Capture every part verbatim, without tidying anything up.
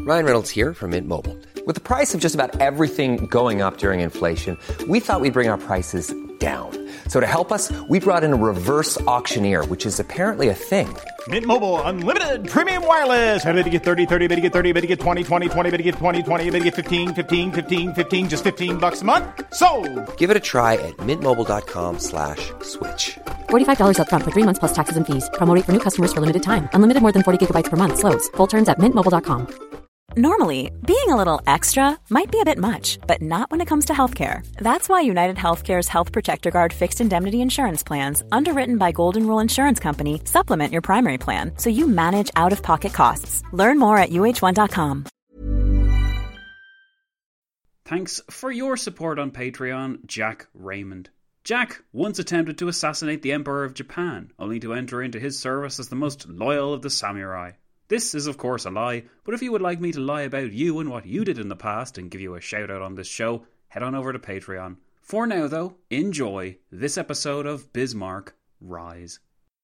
Ryan Reynolds here from Mint Mobile. With the price of just about everything going up during inflation, we thought we'd bring our prices down. So to help us, we brought in a reverse auctioneer, which is apparently a thing. Mint Mobile Unlimited Premium Wireless. How to get thirty, thirty, how to get thirty, how to get twenty, twenty, twenty, how to get twenty, twenty, how to get fifteen, fifteen, fifteen, fifteen, just fifteen bucks a month? Sold! Give it a try at mintmobile.com slash switch. forty-five dollars up front for three months plus taxes and fees. Promo rate for new customers for limited time. Unlimited more than forty gigabytes per month. Slows full terms at mint mobile dot com. Normally, being a little extra might be a bit much, but not when it comes to healthcare. That's why United Healthcare's Health Protector Guard fixed indemnity insurance plans, underwritten by Golden Rule Insurance Company, supplement your primary plan so you manage out-of-pocket costs. Learn more at U H one dot com. Thanks for your support on Patreon, Jack Raymond. Jack once attempted to assassinate the Emperor of Japan, only to enter into his service as the most loyal of the samurai. This is of course a lie, but if you would like me to lie about you and what you did in the past and give you a shout out on this show, head on over to Patreon. For now though, enjoy this episode of Bismarck Rise.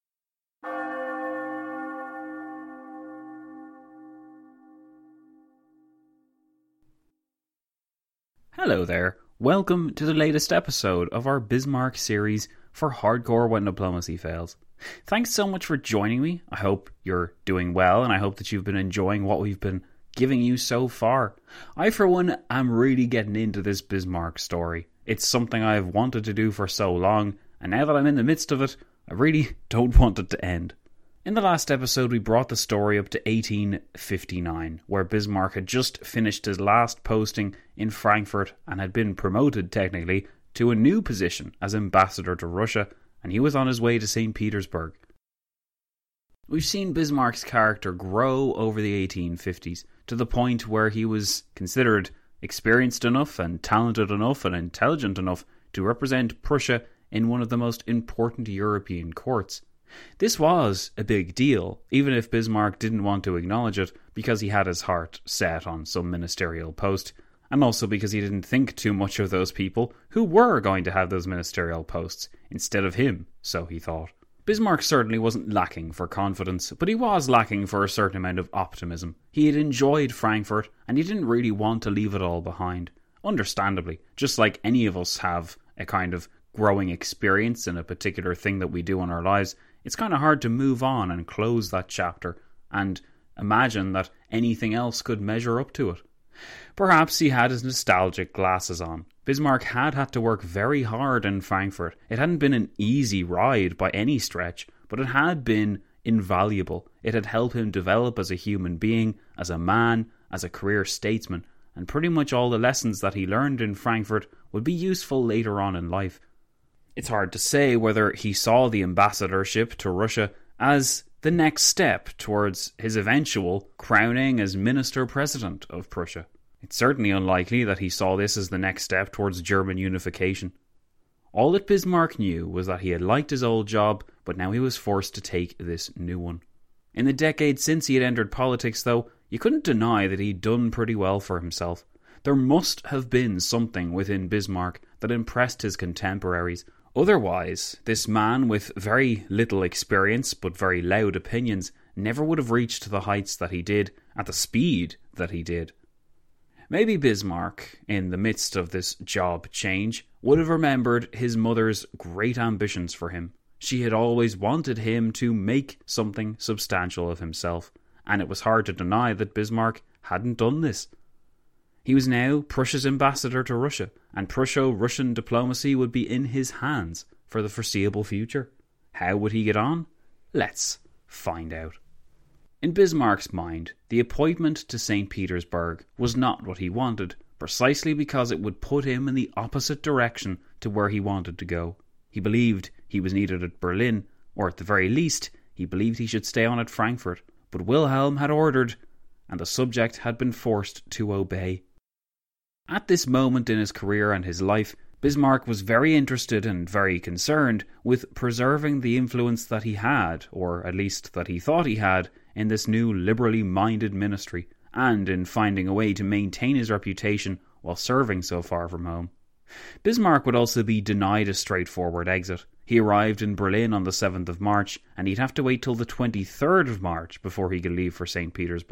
Hello there, welcome to the latest episode of our Bismarck series for hardcore when diplomacy fails. Thanks so much for joining me. I hope you're doing well and I hope that you've been enjoying what we've been giving you so far. I for one am really getting into this Bismarck story. It's something I've wanted to do for so long, and now that I'm in the midst of it, I really don't want it to end. In the last episode we brought the story up to eighteen fifty-nine, where Bismarck had just finished his last posting in Frankfurt and had been promoted technically to a new position as ambassador to Russia, and he was on his way to Saint Petersburg. We've seen Bismarck's character grow over the eighteen fifties to the point where he was considered experienced enough and talented enough and intelligent enough to represent Prussia in one of the most important European courts. This was a big deal, even if Bismarck didn't want to acknowledge it because he had his heart set on some ministerial post, and also because he didn't think too much of those people who were going to have those ministerial posts instead of him, so he thought. Bismarck certainly wasn't lacking for confidence, but he was lacking for a certain amount of optimism. He had enjoyed Frankfurt, and he didn't really want to leave it all behind. Understandably, just like any of us have a kind of growing experience in a particular thing that we do in our lives, it's kind of hard to move on and close that chapter and imagine that anything else could measure up to it. Perhaps he had his nostalgic glasses on. Bismarck had had to work very hard in Frankfurt. It hadn't been an easy ride by any stretch, but it had been invaluable. It had helped him develop as a human being, as a man, as a career statesman, and pretty much all the lessons that he learned in Frankfurt would be useful later on in life. It's hard to say whether he saw the ambassadorship to Russia as the next step towards his eventual crowning as minister-president of Prussia. It's certainly unlikely that he saw this as the next step towards German unification. All that Bismarck knew was that he had liked his old job, but now he was forced to take this new one. In the decade since he had entered politics, though, you couldn't deny that he'd done pretty well for himself. There must have been something within Bismarck that impressed his contemporaries. Otherwise, this man with very little experience but very loud opinions never would have reached the heights that he did at the speed that he did. Maybe Bismarck, in the midst of this job change, would have remembered his mother's great ambitions for him. She had always wanted him to make something substantial of himself, and it was hard to deny that Bismarck hadn't done this. He was now Prussia's ambassador to Russia, and Prusso-Russian diplomacy would be in his hands for the foreseeable future. How would he get on? Let's find out. In Bismarck's mind, the appointment to Saint Petersburg was not what he wanted, precisely because it would put him in the opposite direction to where he wanted to go. He believed he was needed at Berlin, or at the very least, he believed he should stay on at Frankfurt, but Wilhelm had ordered, and the subject had been forced to obey. At this moment in his career and his life, Bismarck was very interested and very concerned with preserving the influence that he had, or at least that he thought he had, in this new liberally minded ministry, and in finding a way to maintain his reputation while serving so far from home. Bismarck would also be denied a straightforward exit. He arrived in Berlin on the seventh of March, and he'd have to wait till the twenty-third of March before he could leave for Saint Petersburg.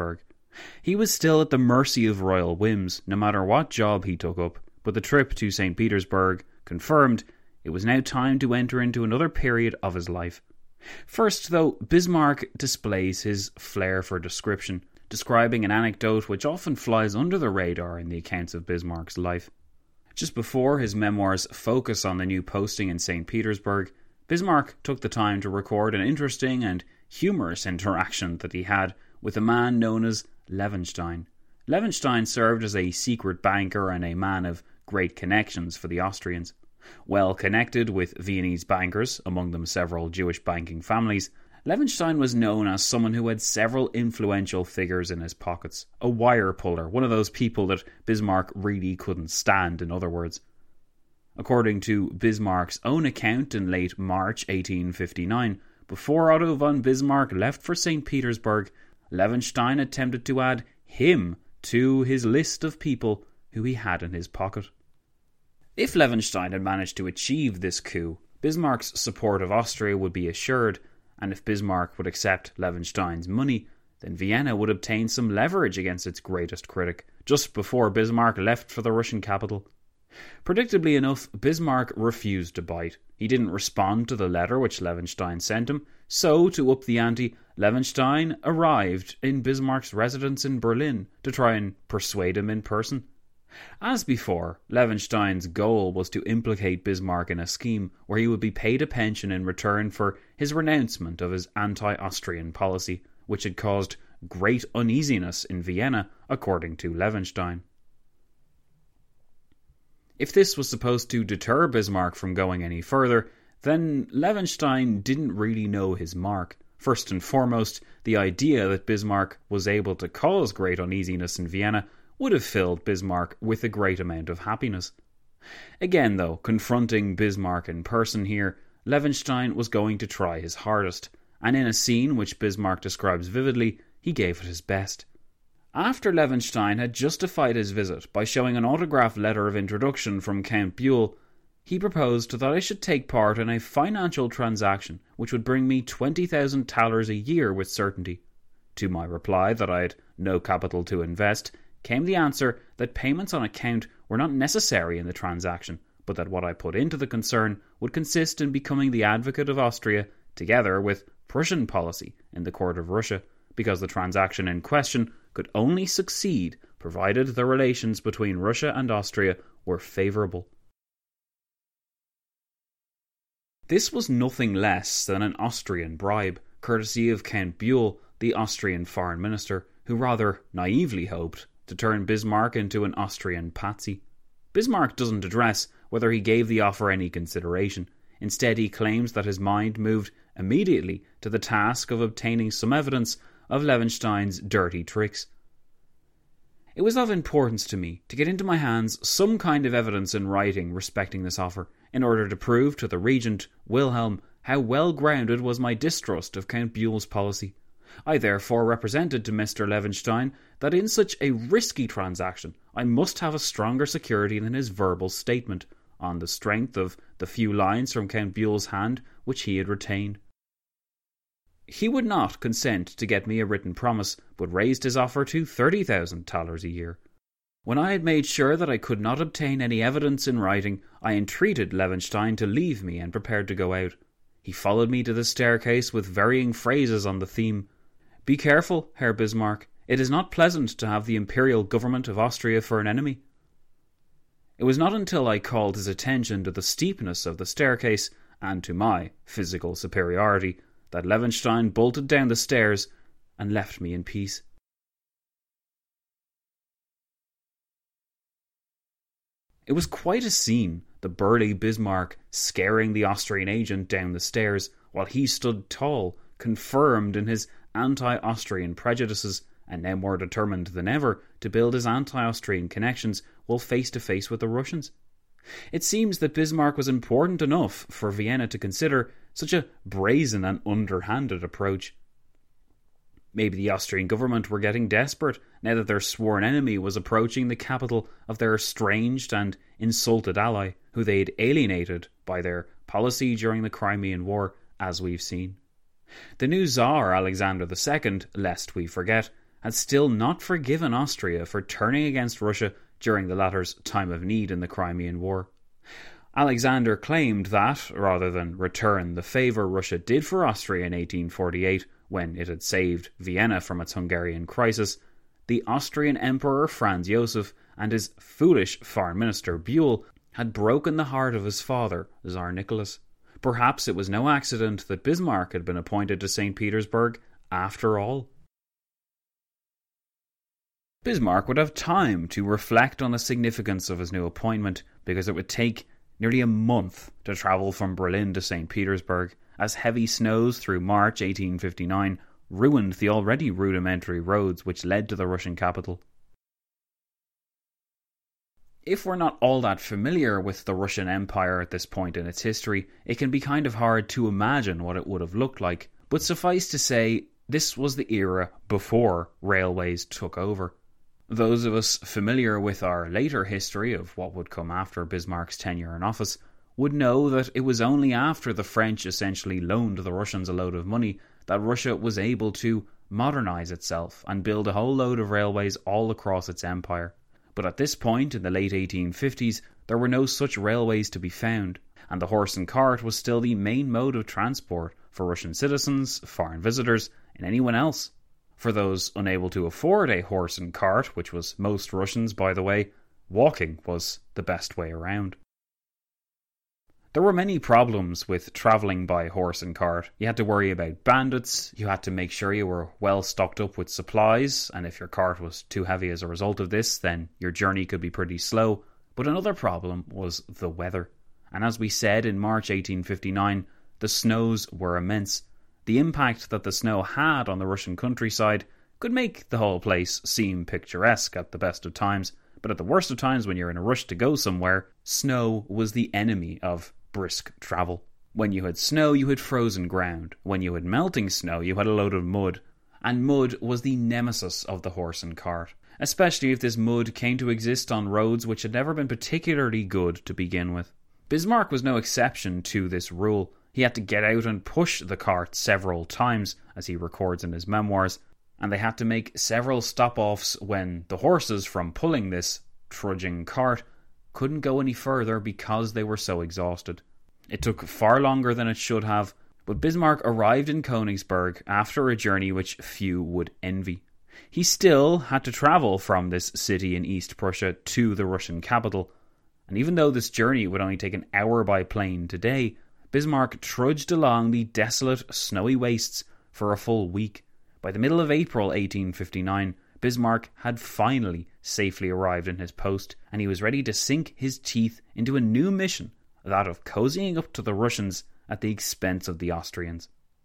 He was still at the mercy of royal whims, no matter what job he took up, but the trip to Saint Petersburg confirmed it was now time to enter into another period of his life. First, though, Bismarck displays his flair for description, describing an anecdote which often flies under the radar in the accounts of Bismarck's life. Just before his memoirs focus on the new posting in Saint Petersburg, Bismarck took the time to record an interesting and humorous interaction that he had with a man known as Levenstein. Levenstein served as a secret banker and a man of great connections for the Austrians. Well connected with Viennese bankers, among them several Jewish banking families, Levenstein was known as someone who had several influential figures in his pockets. A wire puller, one of those people that Bismarck really couldn't stand, in other words. According to Bismarck's own account in late March eighteen fifty-nine, before Otto von Bismarck left for Saint Petersburg, Levenstein attempted to add him to his list of people who he had in his pocket. If Levenstein had managed to achieve this coup, Bismarck's support of Austria would be assured, and if Bismarck would accept Levenstein's money, then Vienna would obtain some leverage against its greatest critic, just before Bismarck left for the Russian capital. Predictably enough, Bismarck refused to bite. He didn't respond to the letter which Levenstein sent him, so, to up the ante, Levenstein arrived in Bismarck's residence in Berlin to try and persuade him in person. As before, Levenstein's goal was to implicate Bismarck in a scheme where he would be paid a pension in return for his renouncement of his anti-Austrian policy, which had caused great uneasiness in Vienna, according to Levenstein. If this was supposed to deter Bismarck from going any further, then Levenstein didn't really know his mark. First and foremost, the idea that Bismarck was able to cause great uneasiness in Vienna would have filled Bismarck with a great amount of happiness. Again, though, confronting Bismarck in person here, Levenstein was going to try his hardest, and in a scene which Bismarck describes vividly, he gave it his best. After Levenstein had justified his visit by showing an autographed letter of introduction from Count Buell, he proposed that I should take part in a financial transaction which would bring me twenty thousand thalers a year with certainty. To my reply that I had no capital to invest, came the answer that payments on account were not necessary in the transaction, but that what I put into the concern would consist in becoming the advocate of Austria, together with Prussian policy, in the court of Russia, because the transaction in question could only succeed provided the relations between Russia and Austria were favourable. This was nothing less than an Austrian bribe, courtesy of Count Buell, the Austrian foreign minister, who rather naively hoped to turn Bismarck into an Austrian patsy. Bismarck doesn't address whether he gave the offer any consideration. Instead, he claims that his mind moved immediately to the task of obtaining some evidence of Levenstein's dirty tricks. It was of importance to me to get into my hands some kind of evidence in writing respecting this offer, in order to prove to the regent, Wilhelm, how well grounded was my distrust of Count Buell's policy. I therefore represented to Mister Levenstein that in such a risky transaction I must have a stronger security than his verbal statement, on the strength of the few lines from Count Buell's hand which he had retained. He would not consent to get me a written promise, but raised his offer to thirty thousand thalers a year. When I had made sure that I could not obtain any evidence in writing, I entreated Levenstein to leave me and prepared to go out. He followed me to the staircase with varying phrases on the theme. "Be careful, Herr Bismarck. It is not pleasant to have the imperial government of Austria for an enemy." It was not until I called his attention to the steepness of the staircase, and to my physical superiority, that Levenstein bolted down the stairs and left me in peace. It was quite a scene, the burly Bismarck scaring the Austrian agent down the stairs, while he stood tall, confirmed in his anti-Austrian prejudices, and now more determined than ever to build his anti-Austrian connections while face-to-face with the Russians. It seems that Bismarck was important enough for Vienna to consider such a brazen and underhanded approach. Maybe the Austrian government were getting desperate now that their sworn enemy was approaching the capital of their estranged and insulted ally, who they had alienated by their policy during the Crimean War, as we've seen. The new Tsar, Alexander the Second, lest we forget, had still not forgiven Austria for turning against Russia during the latter's time of need in the Crimean War. Alexander claimed that, rather than return the favour Russia did for Austria in eighteen forty-eight, when it had saved Vienna from its Hungarian crisis, the Austrian Emperor Franz Joseph and his foolish Foreign Minister Buell had broken the heart of his father, Tsar Nicholas. Perhaps it was no accident that Bismarck had been appointed to Saint Petersburg after all. Bismarck would have time to reflect on the significance of his new appointment, because it would take nearly a month to travel from Berlin to Saint Petersburg, as heavy snows through March eighteen fifty-nine ruined the already rudimentary roads which led to the Russian capital. If we're not all that familiar with the Russian Empire at this point in its history, it can be kind of hard to imagine what it would have looked like, but suffice to say, this was the era before railways took over. Those of us familiar with our later history of what would come after Bismarck's tenure in office would know that it was only after the French essentially loaned the Russians a load of money that Russia was able to modernise itself and build a whole load of railways all across its empire. But at this point, in the late eighteen fifties, there were no such railways to be found, and the horse and cart was still the main mode of transport for Russian citizens, foreign visitors, and anyone else. For those unable to afford a horse and cart, which was most Russians by the way, walking was the best way around. There were many problems with travelling by horse and cart. You had to worry about bandits, you had to make sure you were well stocked up with supplies, and if your cart was too heavy as a result of this, then your journey could be pretty slow. But another problem was the weather. And as we said in March eighteen fifty-nine, the snows were immense. The impact that the snow had on the Russian countryside could make the whole place seem picturesque at the best of times, but at the worst of times, when you're in a rush to go somewhere, snow was the enemy of brisk travel. When you had snow, you had frozen ground. When you had melting snow, you had a load of mud. And mud was the nemesis of the horse and cart, especially if this mud came to exist on roads which had never been particularly good to begin with. Bismarck was no exception to this rule. He had to get out and push the cart several times, as he records in his memoirs, and they had to make several stop-offs when the horses from pulling this trudging cart couldn't go any further because they were so exhausted. It took far longer than it should have, but Bismarck arrived in Königsberg after a journey which few would envy. He still had to travel from this city in East Prussia to the Russian capital, and even though this journey would only take an hour by plane today, Bismarck trudged along the desolate, snowy wastes for a full week. By the middle of April eighteen fifty-nine, Bismarck had finally safely arrived in his post, and he was ready to sink his teeth into a new mission, that of cozying up to the Russians at the expense of the Austrians.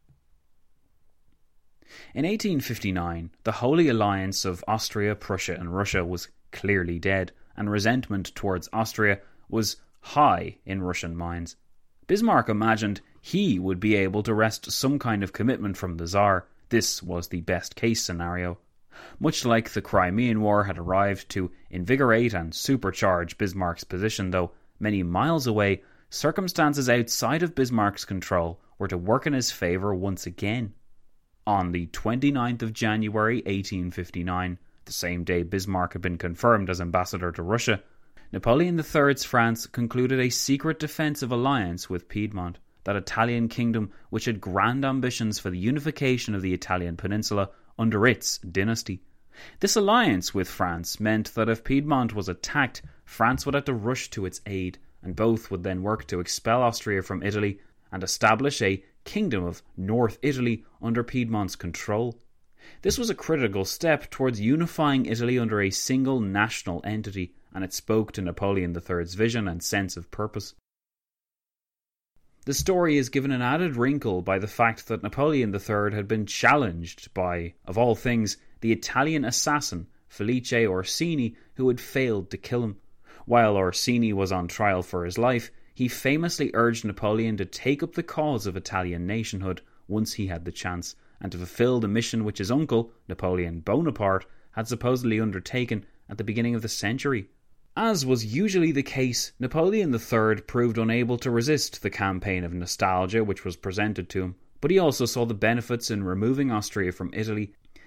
In eighteen fifty-nine, the Holy Alliance of Austria, Prussia and Russia was clearly dead, and resentment towards Austria was high in Russian minds. Bismarck imagined he would be able to wrest some kind of commitment from the Tsar. This was the best case scenario. Much like the Crimean War had arrived to invigorate and supercharge Bismarck's position, though many miles away, circumstances outside of Bismarck's control were to work in his favour once again. On the twenty-ninth of January eighteen fifty-nine, the same day Bismarck had been confirmed as ambassador to Russia, Napoleon the Third's France concluded a secret defensive alliance with Piedmont, that Italian kingdom which had grand ambitions for the unification of the Italian peninsula under its dynasty. This alliance with France meant that if Piedmont was attacked, France would have to rush to its aid, and both would then work to expel Austria from Italy and establish a kingdom of North Italy under Piedmont's control. This was a critical step towards unifying Italy under a single national entity, and it spoke to Napoleon the Third's vision and sense of purpose. The story is given an added wrinkle by the fact that Napoleon the Third had been challenged by, of all things, the Italian assassin Felice Orsini, who had failed to kill him. While Orsini was on trial for his life, he famously urged Napoleon to take up the cause of Italian nationhood once he had the chance, and to fulfill the mission which his uncle, Napoleon Bonaparte, had supposedly undertaken at the beginning of the century. As was usually the case, Napoleon the Third proved unable to resist the campaign of nostalgia which was presented to him, but he also saw the benefits in removing Austria from Italy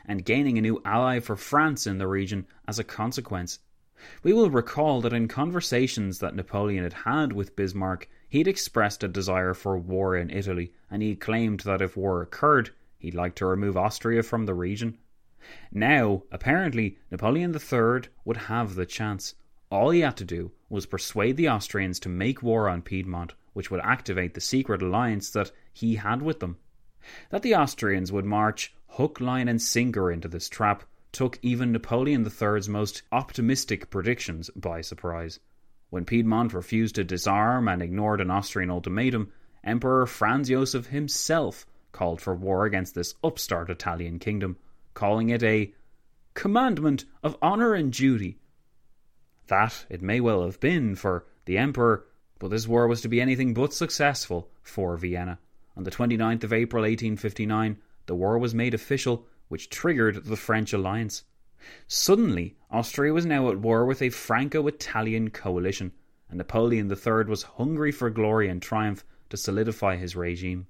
and gaining a new ally for France in the region as a consequence. We will recall that in conversations that Napoleon had had with Bismarck, he'd expressed a desire for war in Italy, and he claimed that if war occurred, he'd like to remove Austria from the region. Now, apparently, Napoleon the Third would have the chance. All he had to do was persuade the Austrians to make war on Piedmont, which would activate the secret alliance that he had with them. That the Austrians would march hook, line and sinker into this trap took even Napoleon the Third's most optimistic predictions by surprise. When Piedmont refused to disarm and ignored an Austrian ultimatum, Emperor Franz Joseph himself called for war against this upstart Italian kingdom, calling it a commandment of honour and duty. That it may well have been for the Emperor, but this war was to be anything but successful for Vienna. On the twenty-ninth of April eighteen fifty-nine, the war was made official, which triggered the French alliance. Suddenly, Austria was now at war with a Franco-Italian coalition, and Napoleon the Third was hungry for glory and triumph to solidify his regime.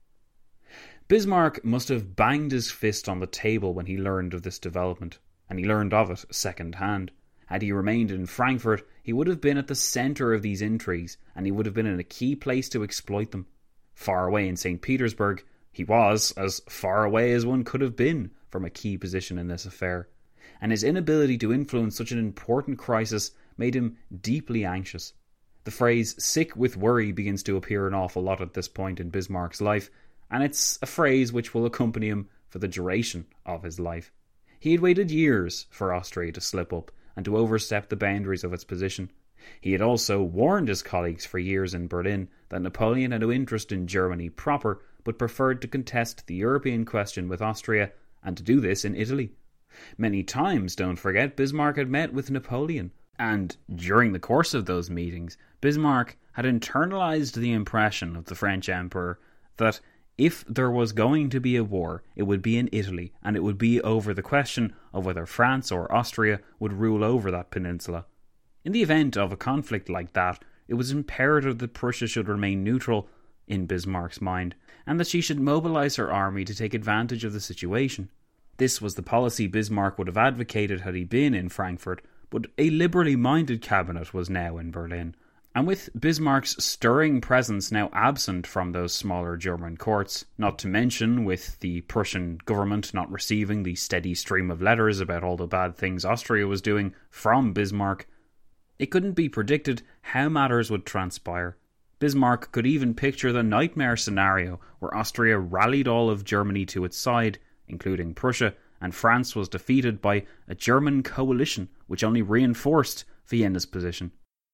Bismarck must have banged his fist on the table when he learned of this development, and he learned of it second-hand. Had he remained in Frankfurt, he would have been at the centre of these intrigues, and he would have been in a key place to exploit them. Far away in Saint Petersburg, he was as far away as one could have been from a key position in this affair, and his inability to influence such an important crisis made him deeply anxious. The phrase sick with worry begins to appear an awful lot at this point in Bismarck's life, and it's a phrase which will accompany him for the duration of his life. He had waited years for Austria to slip up and to overstep the boundaries of its position. He had also warned his colleagues for years in Berlin that Napoleon had no interest in Germany proper, but preferred to contest the European question with Austria, and to do this in Italy. Many times, don't forget, Bismarck had met with Napoleon, and during the course of those meetings, Bismarck had internalized the impression of the French Emperor that if there was going to be a war, it would be in Italy, and it would be over the question of whether France or Austria would rule over that peninsula. In the event of a conflict like that, it was imperative that Prussia should remain neutral, in Bismarck's mind, and that she should mobilise her army to take advantage of the situation. This was the policy Bismarck would have advocated had he been in Frankfurt, but a liberally minded cabinet was now in Berlin, and with Bismarck's stirring presence now absent from those smaller German courts, not to mention with the Prussian government not receiving the steady stream of letters about all the bad things Austria was doing from Bismarck, it couldn't be predicted how matters would transpire. Bismarck could even picture the nightmare scenario where Austria rallied all of Germany to its side, including Prussia, and France was defeated by a German coalition which only reinforced Vienna's position.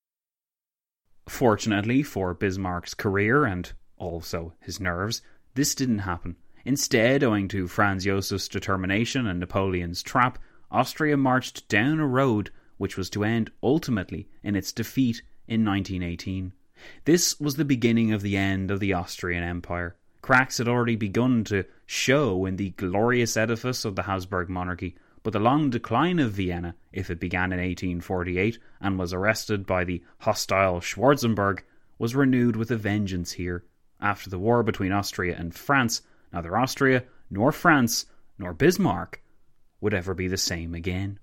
Fortunately for Bismarck's career, and also his nerves, this didn't happen. Instead, owing to Franz Josef's determination and Napoleon's trap, Austria marched down a road which was to end ultimately in its defeat in nineteen eighteen. This was the beginning of the end of the Austrian Empire. Cracks had already begun to show in the glorious edifice of the Habsburg monarchy, but the long decline of Vienna, if it began in eighteen forty-eight and was arrested by the hostile Schwarzenberg, was renewed with a vengeance here. After the war between Austria and France, neither Austria, nor France, nor Bismarck would ever be the same again.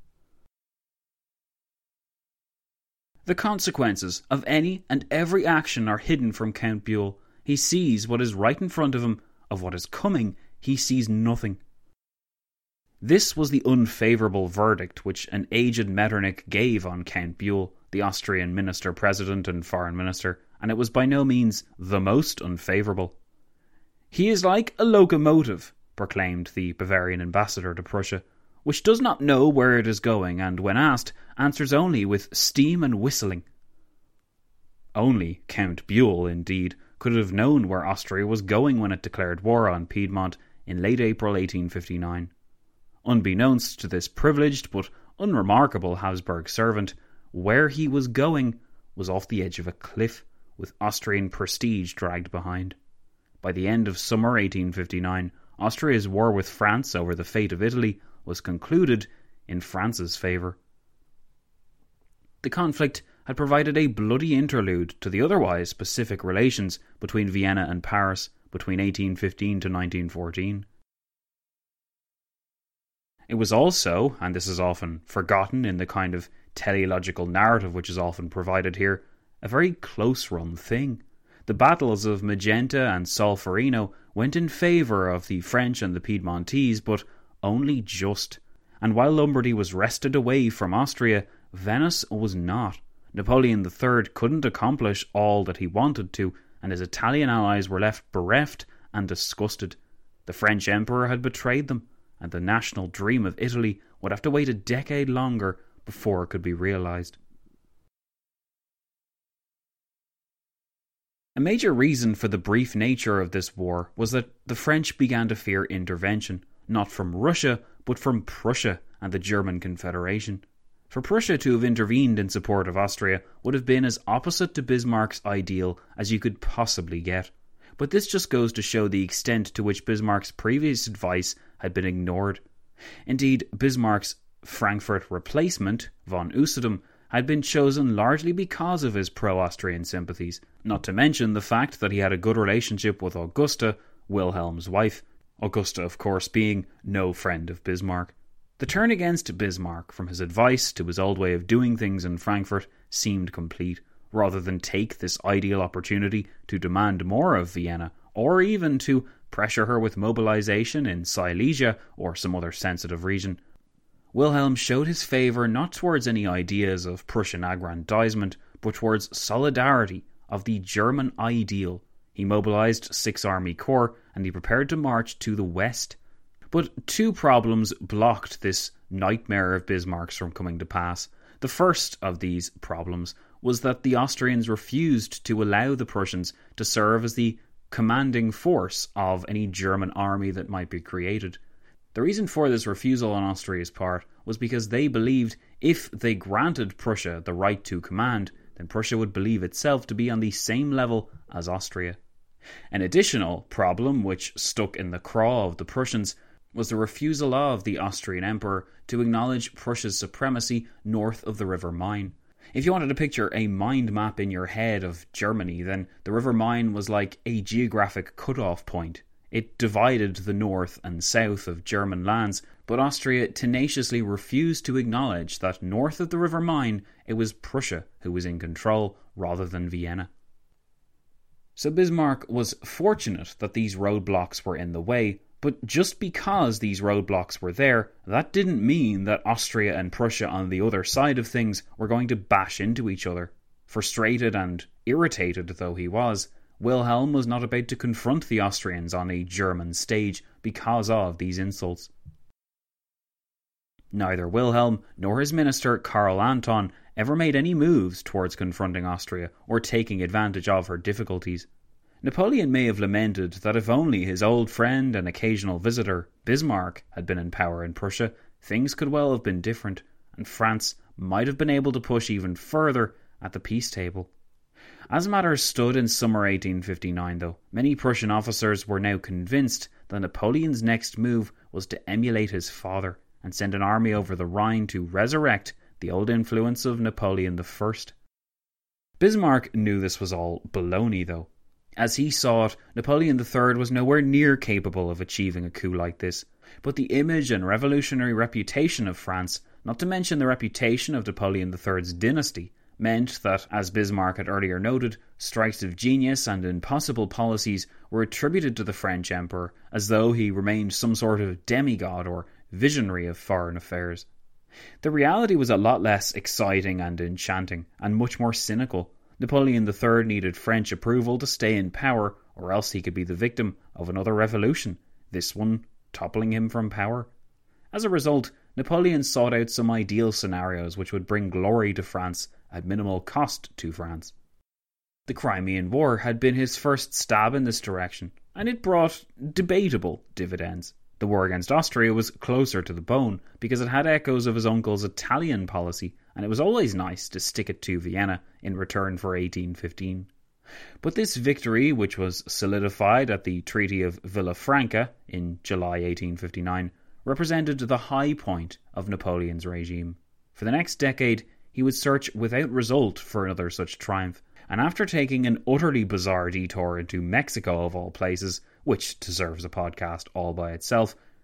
The consequences of any and every action are hidden from Count Buell. He sees what is right in front of him. Of what is coming, he sees nothing. This was the unfavourable verdict which an aged Metternich gave on Count Buell, the Austrian minister-president and foreign minister, and it was by no means the most unfavourable. "He is like a locomotive," proclaimed the Bavarian ambassador to Prussia, "which does not know where it is going, and when asked, answers only with steam and whistling." Only Count Buell, indeed, could have known where Austria was going when it declared war on Piedmont in late April eighteen fifty-nine. Unbeknownst to this privileged but unremarkable Habsburg servant, where he was going was off the edge of a cliff, with Austrian prestige dragged behind. By the end of summer eighteen fifty-nine, Austria's war with France over the fate of Italy was concluded in France's favour. The conflict had provided a bloody interlude to the otherwise pacific relations between Vienna and Paris between eighteen fifteen to nineteen fourteen. It was also, and this is often forgotten in the kind of teleological narrative which is often provided here, a very close-run thing. The battles of Magenta and Solferino went in favour of the French and the Piedmontese, but only just. And while Lombardy was wrested away from Austria, Venice was not. Napoleon the Third couldn't accomplish all that he wanted to, and his Italian allies were left bereft and disgusted. The French Emperor had betrayed them, and the national dream of Italy would have to wait a decade longer before it could be realised. A major reason for the brief nature of this war was that the French began to fear intervention, not from Russia, but from Prussia and the German Confederation. For Prussia to have intervened in support of Austria would have been as opposite to Bismarck's ideal as you could possibly get. But this just goes to show the extent to which Bismarck's previous advice had been ignored. Indeed, Bismarck's Frankfurt replacement, von Usedom, had been chosen largely because of his pro-Austrian sympathies, not to mention the fact that he had a good relationship with Augusta, Wilhelm's wife, Augusta of course being no friend of Bismarck. The turn against Bismarck from his advice to his old way of doing things in Frankfurt seemed complete, rather than take this ideal opportunity to demand more of Vienna, or even to pressure her with mobilization in Silesia or some other sensitive region. Wilhelm showed his favour not towards any ideas of Prussian aggrandizement, but towards solidarity of the German ideal. He mobilised six army corps and he prepared to march to the west. But two problems blocked this nightmare of Bismarck's from coming to pass. The first of these problems was that the Austrians refused to allow the Prussians to serve as the commanding force of any German army that might be created. The reason for this refusal on Austria's part was because they believed if they granted Prussia the right to command, then Prussia would believe itself to be on the same level as Austria. An additional problem which stuck in the craw of the Prussians was the refusal of the Austrian Emperor to acknowledge Prussia's supremacy north of the River Main. If you wanted to picture a mind map in your head of Germany, then the River Main was like a geographic cut-off point. It divided the north and south of German lands, but Austria tenaciously refused to acknowledge that north of the River Main it was Prussia who was in control rather than Vienna. So Bismarck was fortunate that these roadblocks were in the way, but just because these roadblocks were there, that didn't mean that Austria and Prussia on the other side of things were going to bash into each other. Frustrated and irritated though he was, Wilhelm was not about to confront the Austrians on a German stage because of these insults. Neither Wilhelm nor his minister Karl Anton ever made any moves towards confronting Austria or taking advantage of her difficulties. Napoleon may have lamented that if only his old friend and occasional visitor, Bismarck, had been in power in Prussia, things could well have been different, and France might have been able to push even further at the peace table. As matters stood in summer eighteen fifty-nine, though, many Prussian officers were now convinced that Napoleon's next move was to emulate his father and send an army over the Rhine to resurrect the old influence of Napoleon the First. Bismarck knew this was all baloney, though. As he saw it, Napoleon the Third was nowhere near capable of achieving a coup like this, but the image and revolutionary reputation of France, not to mention the reputation of Napoleon the Third's dynasty, meant that, as Bismarck had earlier noted, strikes of genius and impossible policies were attributed to the French Emperor as though he remained some sort of demigod or visionary of foreign affairs. The reality was a lot less exciting and enchanting, and much more cynical. Napoleon the Third needed French approval to stay in power, or else he could be the victim of another revolution, this one toppling him from power. As a result, Napoleon sought out some ideal scenarios which would bring glory to France at minimal cost to France. The Crimean War had been his first stab in this direction, and it brought debatable dividends. The war against Austria was closer to the bone because it had echoes of his uncle's Italian policy, and it was always nice to stick it to Vienna in return for eighteen fifteen. But this victory, which was solidified at the Treaty of Villafranca in July eighteen fifty-nine, represented the high point of Napoleon's regime. For the next decade, he would search without result for another such triumph, and after taking an utterly bizarre detour into Mexico of all places, which deserves a podcast all by itself,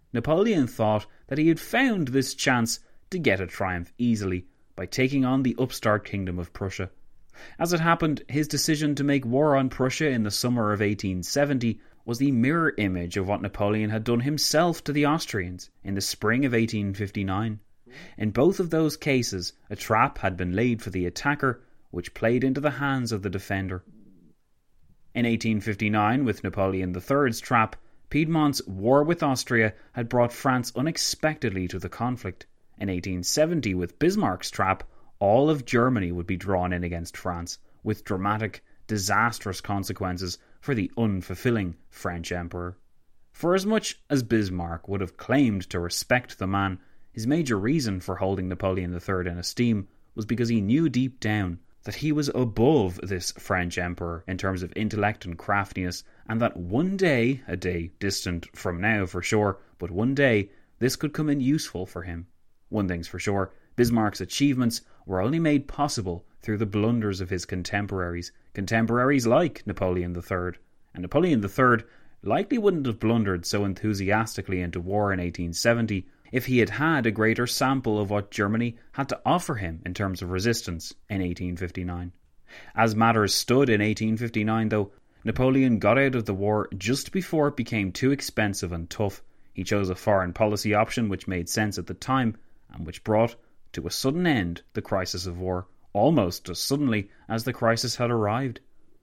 Napoleon thought that he had found this chance to get a triumph easily by taking on the upstart kingdom of Prussia. As it happened, his decision to make war on Prussia in the summer of eighteen seventy was the mirror image of what Napoleon had done himself to the Austrians in the spring of eighteen fifty-nine. In both of those cases, a trap had been laid for the attacker, which played into the hands of the defender. In eighteen fifty-nine, with Napoleon the third's trap, Piedmont's war with Austria had brought France unexpectedly to the conflict. In eighteen seventy, with Bismarck's trap, all of Germany would be drawn in against France, with dramatic, disastrous consequences for the unfulfilling French emperor. For as much as Bismarck would have claimed to respect the man, his major reason for holding Napoleon the third in esteem was because he knew deep down that he was above this French emperor in terms of intellect and craftiness, and that one day, a day distant from now for sure, but one day, this could come in useful for him. One thing's for sure, Bismarck's achievements were only made possible through the blunders of his contemporaries, contemporaries like Napoleon the third. And Napoleon the third likely wouldn't have blundered so enthusiastically into war in eighteen seventy if he had had a greater sample of what Germany had to offer him in terms of resistance in eighteen fifty-nine. As matters stood in eighteen fifty-nine, though, Napoleon got out of the war just before it became too expensive and tough. He chose a foreign policy option which made sense at the time, and which brought to a sudden end the crisis of war, almost as suddenly as the crisis had arrived.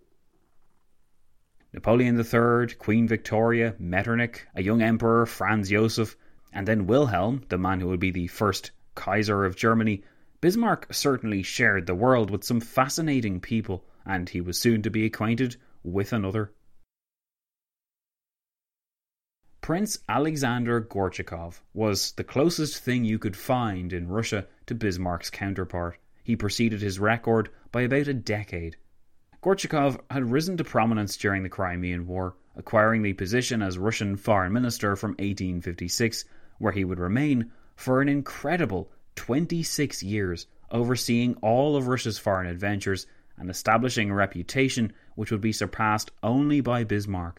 Napoleon the third, Queen Victoria, Metternich, a young emperor, Franz Josef, and then Wilhelm, the man who would be the first Kaiser of Germany. Bismarck certainly shared the world with some fascinating people, and he was soon to be acquainted with another. Prince Alexander Gorchakov was the closest thing you could find in Russia to Bismarck's counterpart. He preceded his record by about a decade. Gorchakov had risen to prominence during the Crimean War, acquiring the position as Russian foreign minister from eighteen fifty-six, where he would remain for an incredible twenty-six years, overseeing all of Russia's foreign adventures and establishing a reputation which would be surpassed only by Bismarck.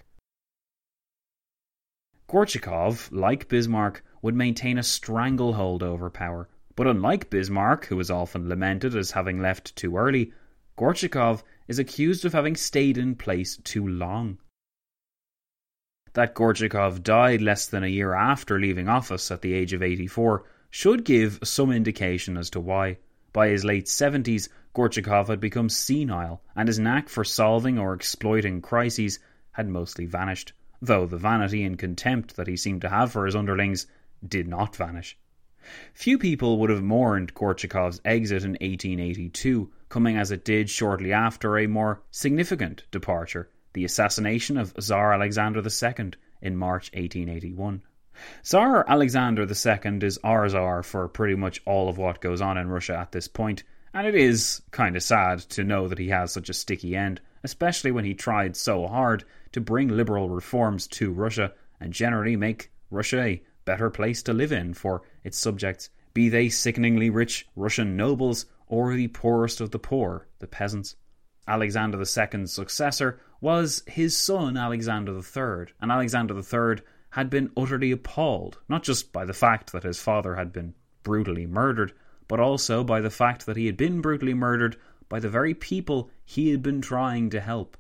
Gorchakov, like Bismarck, would maintain a stranglehold over power, but unlike Bismarck, who is often lamented as having left too early, Gorchakov is accused of having stayed in place too long. That Gorchakov died less than a year after leaving office at the age of eighty-four should give some indication as to why. By his late seventies, Gorchakov had become senile, and his knack for solving or exploiting crises had mostly vanished, though the vanity and contempt that he seemed to have for his underlings did not vanish. Few people would have mourned Gorchakov's exit in eighteen eighty-two, coming as it did shortly after a more significant departure, the assassination of Tsar Alexander the Second in March eighteen eighty-one. Tsar Alexander the Second is our Tsar for pretty much all of what goes on in Russia at this point, and it is kind of sad to know that he has such a sticky end, especially when he tried so hard to bring liberal reforms to Russia and generally make Russia a better place to live in for its subjects, be they sickeningly rich Russian nobles or the poorest of the poor, the peasants. Alexander the Second's successor was his son Alexander the Third, and Alexander the Third had been utterly appalled, not just by the fact that his father had been brutally murdered, but also by the fact that he had been brutally murdered by the very people he had been trying to help.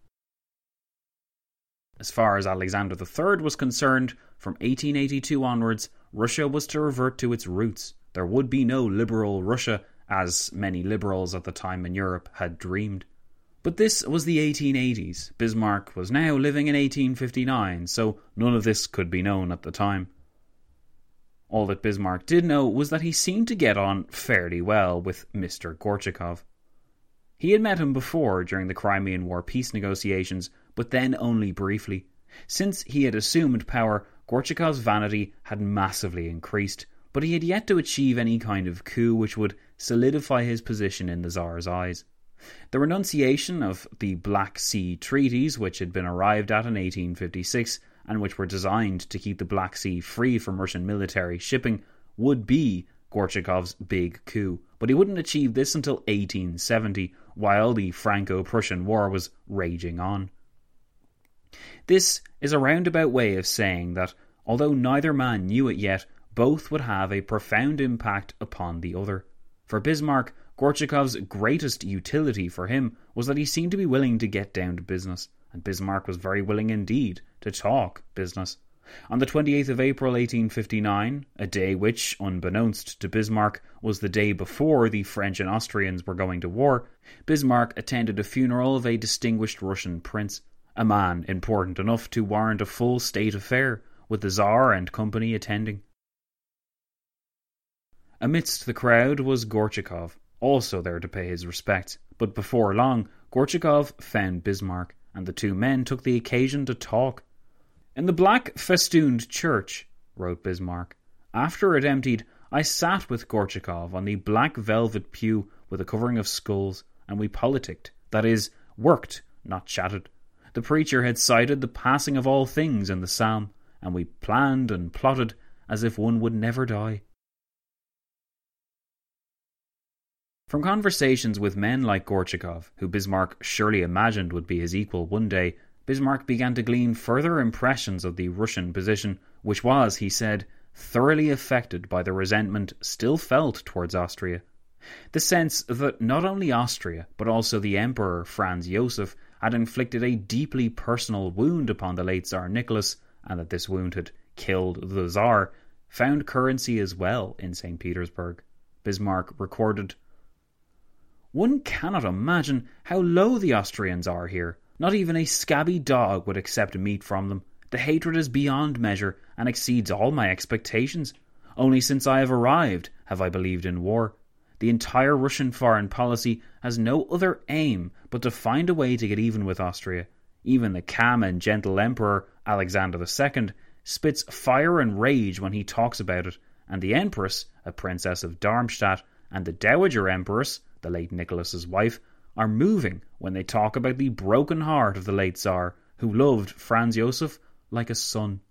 As far as Alexander the Third was concerned, from eighteen eighty-two onwards, Russia was to revert to its roots. There would be no liberal Russia, as many liberals at the time in Europe had dreamed. But this was the eighteen eighties. Bismarck was now living in eighteen fifty-nine, so none of this could be known at the time. All that Bismarck did know was that he seemed to get on fairly well with Mister Gorchakov. He had met him before during the Crimean War peace negotiations, but then only briefly. Since he had assumed power, Gorchakov's vanity had massively increased, but he had yet to achieve any kind of coup which would solidify his position in the Tsar's eyes. The renunciation of the Black Sea Treaties, which had been arrived at in eighteen fifty-six, and which were designed to keep the Black Sea free from Russian military shipping, would be Gorchakov's big coup, but he wouldn't achieve this until eighteen seventy, while the Franco-Prussian War was raging on. This is a roundabout way of saying that Although neither man knew it yet, both would have a profound impact upon the other. For Bismarck, Gorchakov's greatest utility for him was that he seemed to be willing to get down to business, and Bismarck was very willing indeed to talk business. On the twenty-eighth of April eighteen fifty-nine, a day which, unbeknownst to Bismarck, was the day before the French and Austrians were going to war, Bismarck attended a funeral of a distinguished Russian prince, a man important enough to warrant a full state affair, with the Tsar and company attending. Amidst the crowd was Gorchakov, also there to pay his respects, but before long Gorchakov found Bismarck, and the two men took the occasion to talk. "In the black festooned church," wrote Bismarck, "after it emptied, I sat with Gorchakov on the black velvet pew with a covering of skulls, and we politicked, that is, worked, not chatted. The preacher had cited the passing of all things in the psalm, and we planned and plotted as if one would never die." From conversations with men like Gorchakov, who Bismarck surely imagined would be his equal one day, Bismarck began to glean further impressions of the Russian position, which was, he said, thoroughly affected by the resentment still felt towards Austria. The sense that not only Austria, but also the Emperor Franz Joseph had inflicted a deeply personal wound upon the late Tsar Nicholas, and that this wound had killed the Tsar, found currency as well in Saint Petersburg. Bismarck recorded, "One cannot imagine how low the Austrians are here. Not even a scabby dog would accept meat from them. The hatred is beyond measure and exceeds all my expectations. Only since I have arrived have I believed in war. The entire Russian foreign policy has no other aim but to find a way to get even with Austria. Even the calm and gentle Emperor Alexander the Second spits fire and rage when he talks about it, and the Empress, a princess of Darmstadt, and the Dowager Empress, the late Nicholas's wife, are moving when they talk about the broken heart of the late Tsar, who loved Franz Joseph like a son."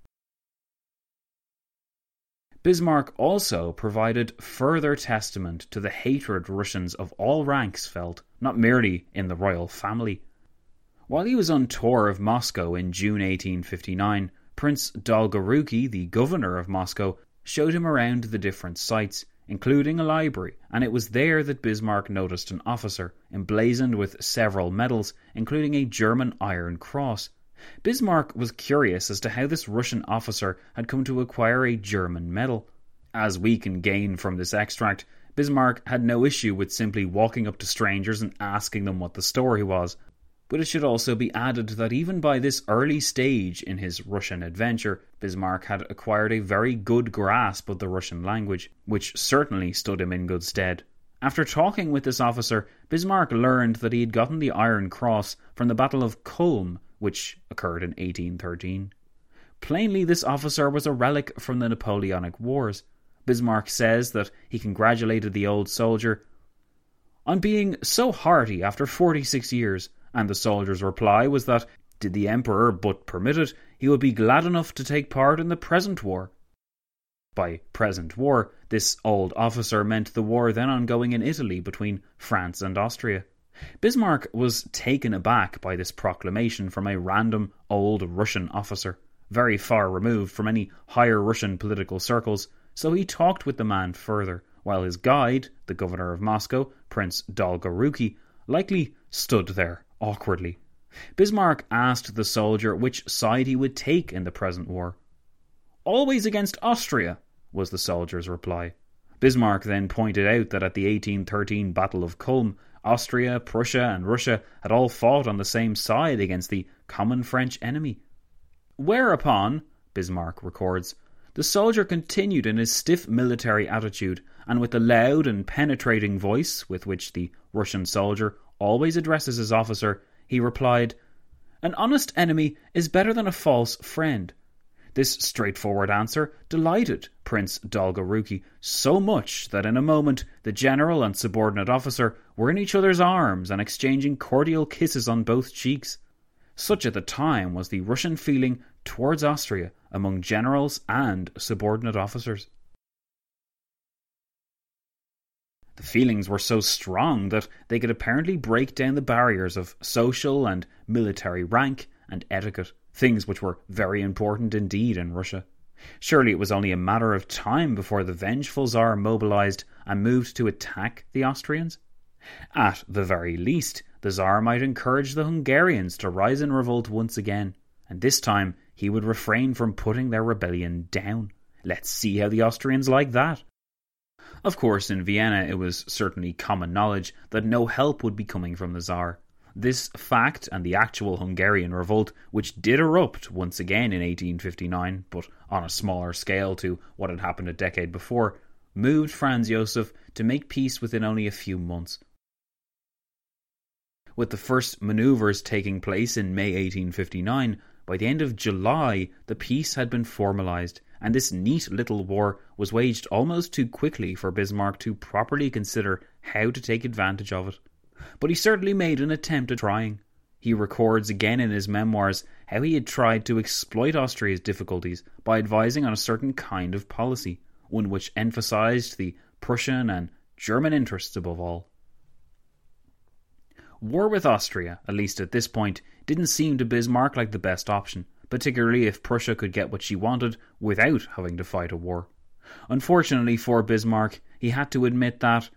Bismarck also provided further testament to the hatred Russians of all ranks felt, not merely in the royal family. While he was on tour of Moscow in June eighteen fifty-nine, Prince Dolgoruki, the governor of Moscow, showed him around the different sites, including a library, and it was there that Bismarck noticed an officer, emblazoned with several medals, including a German Iron Cross. Bismarck was curious as to how this Russian officer had come to acquire a German medal. As we can gain from this extract, Bismarck had no issue with simply walking up to strangers and asking them what the story was. But it should also be added that even by this early stage in his Russian adventure, Bismarck had acquired a very good grasp of the Russian language, which certainly stood him in good stead. After talking with this officer, Bismarck learned that he had gotten the Iron Cross from the Battle of Kulm, which occurred in eighteen thirteen. Plainly, this officer was a relic from the Napoleonic Wars. Bismarck says that he congratulated the old soldier on being so hearty after forty-six years, and the soldier's reply was that, did the Emperor but permit it, he would be glad enough to take part in the present war. By present war, this old officer meant the war then ongoing in Italy between France and Austria. Bismarck was taken aback by this proclamation from a random old Russian officer, very far removed from any higher Russian political circles, so he talked with the man further, while his guide, the governor of Moscow, Prince Dolgoruki, likely stood there awkwardly. Bismarck asked the soldier which side he would take in the present war. "Always against Austria," was the soldier's reply. Bismarck then pointed out that at the eighteen thirteen Battle of Kulm, Austria, Prussia and Russia had all fought on the same side against the common French enemy. Whereupon, Bismarck records, the soldier continued in his stiff military attitude, and with the loud and penetrating voice with which the Russian soldier always addresses his officer, he replied, "An honest enemy is better than a false friend." This straightforward answer delighted Prince Dolgoruki so much that in a moment the general and subordinate officer were in each other's arms and exchanging cordial kisses on both cheeks. Such at the time was the Russian feeling towards Austria among generals and subordinate officers. The feelings were so strong that they could apparently break down the barriers of social and military rank and etiquette, things which were very important indeed in Russia. Surely it was only a matter of time before the vengeful Tsar mobilised and moved to attack the Austrians. At the very least, the Tsar might encourage the Hungarians to rise in revolt once again, and this time he would refrain from putting their rebellion down. Let's see how the Austrians like that. Of course, in Vienna it was certainly common knowledge that no help would be coming from the Tsar. This fact and the actual Hungarian revolt, which did erupt once again in eighteen fifty-nine, but on a smaller scale to what had happened a decade before, moved Franz Josef to make peace within only a few months. With the first manoeuvres taking place in May eighteen fifty-nine, by the end of July the peace had been formalised, and this neat little war was waged almost too quickly for Bismarck to properly consider how to take advantage of it. But he certainly made an attempt at trying. He records again in his memoirs how he had tried to exploit Austria's difficulties by advising on a certain kind of policy, one which emphasised the Prussian and German interests above all. War with Austria, at least at this point, didn't seem to Bismarck like the best option, particularly if Prussia could get what she wanted without having to fight a war. Unfortunately for Bismarck, he had to admit that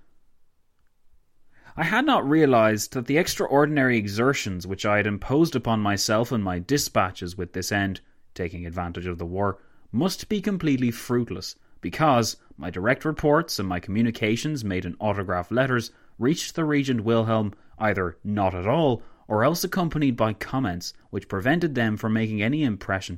I had not realised that the extraordinary exertions which I had imposed upon myself and my dispatches with this end, taking advantage of the war, must be completely fruitless, because my direct reports and my communications made in autograph letters reached the Regent Wilhelm either not at all, or else accompanied by comments which prevented them from making any impression.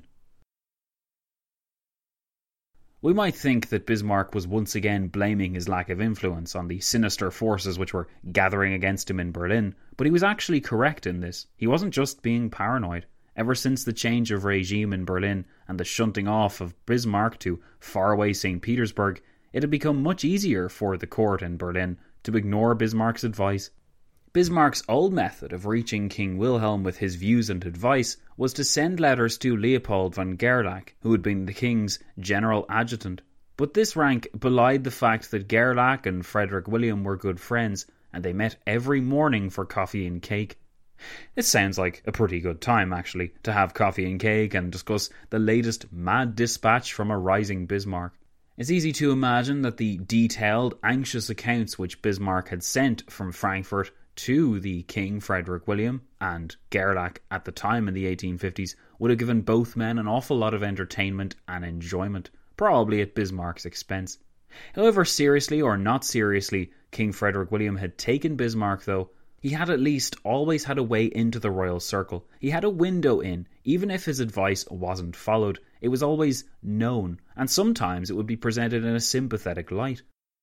We might think that Bismarck was once again blaming his lack of influence on the sinister forces which were gathering against him in Berlin, but he was actually correct in this. He wasn't just being paranoid. Ever since the change of regime in Berlin and the shunting off of Bismarck to faraway Saint Petersburg, it had become much easier for the court in Berlin to ignore Bismarck's advice. Bismarck's old method of reaching King Wilhelm with his views and advice was to send letters to Leopold von Gerlach, who had been the king's general adjutant. But this rank belied the fact that Gerlach and Frederick William were good friends, and they met every morning for coffee and cake. It sounds like a pretty good time, actually, to have coffee and cake and discuss the latest mad dispatch from a rising Bismarck. It's easy to imagine that the detailed, anxious accounts which Bismarck had sent from Frankfurt to the King Frederick William and Gerlach at the time in the eighteen fifties would have given both men an awful lot of entertainment and enjoyment, probably at Bismarck's expense. However seriously or not seriously King Frederick William had taken Bismarck, though, he had at least always had a way into the royal circle. He had a window in. Even if his advice wasn't followed, it was always known, and sometimes it would be presented in a sympathetic light.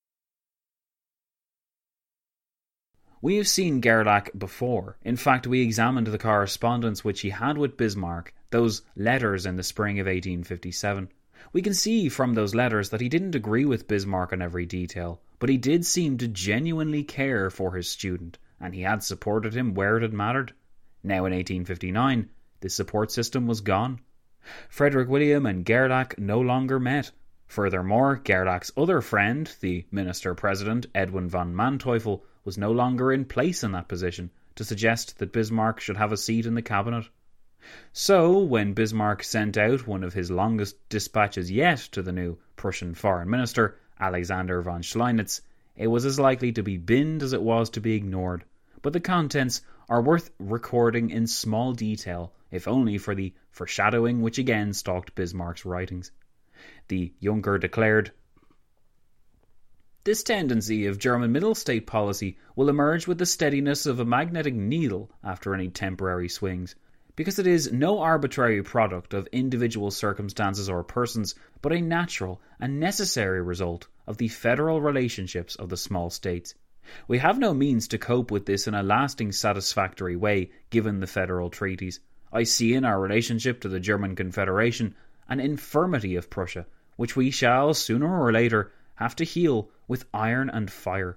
We have seen Gerlach before. In fact, we examined the correspondence which he had with Bismarck, those letters in the spring of eighteen fifty-seven. We can see from those letters that he didn't agree with Bismarck on every detail, but he did seem to genuinely care for his student, and he had supported him where it had mattered. Now in eighteen fifty-nine, this support system was gone. Frederick William and Gerlach no longer met. Furthermore, Gerlach's other friend, the Minister-President Edwin von Manteuffel, was no longer in place in that position to suggest that Bismarck should have a seat in the cabinet. So, when Bismarck sent out one of his longest dispatches yet to the new Prussian Foreign Minister, Alexander von Schleinitz, it was as likely to be binned as it was to be ignored. But the contents are worth recording in small detail, if only for the foreshadowing which again stalked Bismarck's writings. The Junker declared, "This tendency of German Middle State policy will emerge with the steadiness of a magnetic needle after any temporary swings, because it is no arbitrary product of individual circumstances or persons, but a natural and necessary result of the federal relationships of the small states. We have no means to cope with this in a lasting satisfactory way, given the federal treaties. I see in our relationship to the German Confederation an infirmity of Prussia, which we shall, sooner or later, have to heal with iron and fire."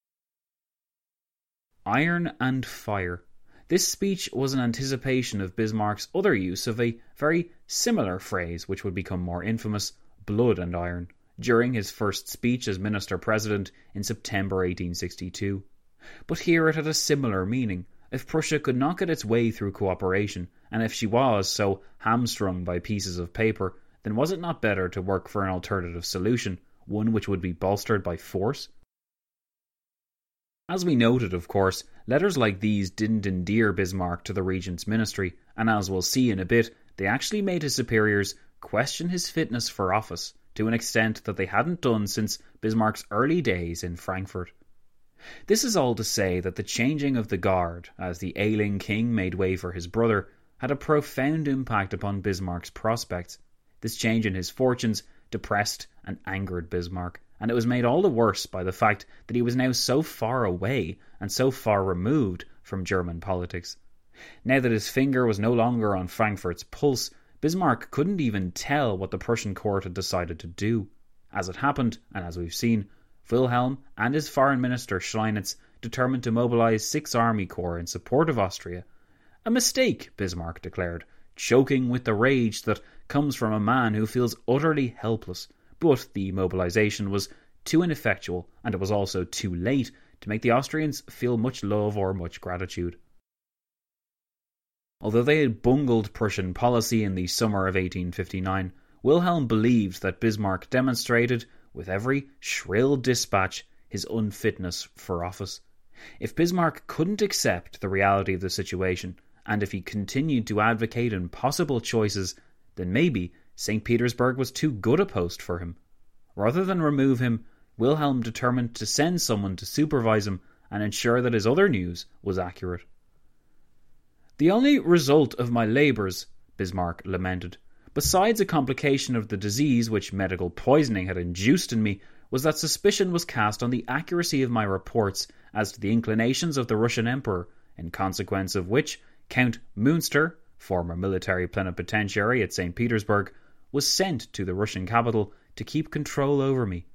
Iron and fire. This speech was an anticipation of Bismarck's other use of a very similar phrase which would become more infamous, blood and iron, during his first speech as Minister-President in September eighteen sixty-two. But here it had a similar meaning. If Prussia could not get its way through cooperation, and if she was so hamstrung by pieces of paper, then was it not better to work for an alternative solution, one which would be bolstered by force? As we noted, of course, letters like these didn't endear Bismarck to the regent's ministry, and as we'll see in a bit, they actually made his superiors question his fitness for office, to an extent that they hadn't done since Bismarck's early days in Frankfurt. This is all to say that the changing of the guard, as the ailing king made way for his brother, had a profound impact upon Bismarck's prospects. This change in his fortunes depressed and angered Bismarck, and it was made all the worse by the fact that he was now so far away and so far removed from German politics. Now that his finger was no longer on Frankfurt's pulse, Bismarck couldn't even tell what the Prussian court had decided to do. As it happened, and as we've seen, Wilhelm and his foreign minister Schleinitz determined to mobilise six army corps in support of Austria. A mistake, Bismarck declared, choking with the rage that comes from a man who feels utterly helpless. But the mobilisation was too ineffectual, and it was also too late to make the Austrians feel much love or much gratitude. Although they had bungled Prussian policy in the summer of eighteen fifty-nine, Wilhelm believed that Bismarck demonstrated, with every shrill dispatch, his unfitness for office. If Bismarck couldn't accept the reality of the situation, and if he continued to advocate impossible choices, then maybe Saint Petersburg was too good a post for him. Rather than remove him, Wilhelm determined to send someone to supervise him and ensure that his other news was accurate. "The only result of my labours," Bismarck lamented, "besides a complication of the disease which medical poisoning had induced in me, was that suspicion was cast on the accuracy of my reports as to the inclinations of the Russian Emperor, in consequence of which Count Münster, former military plenipotentiary at Saint Petersburg, was sent to the Russian capital to keep control over me."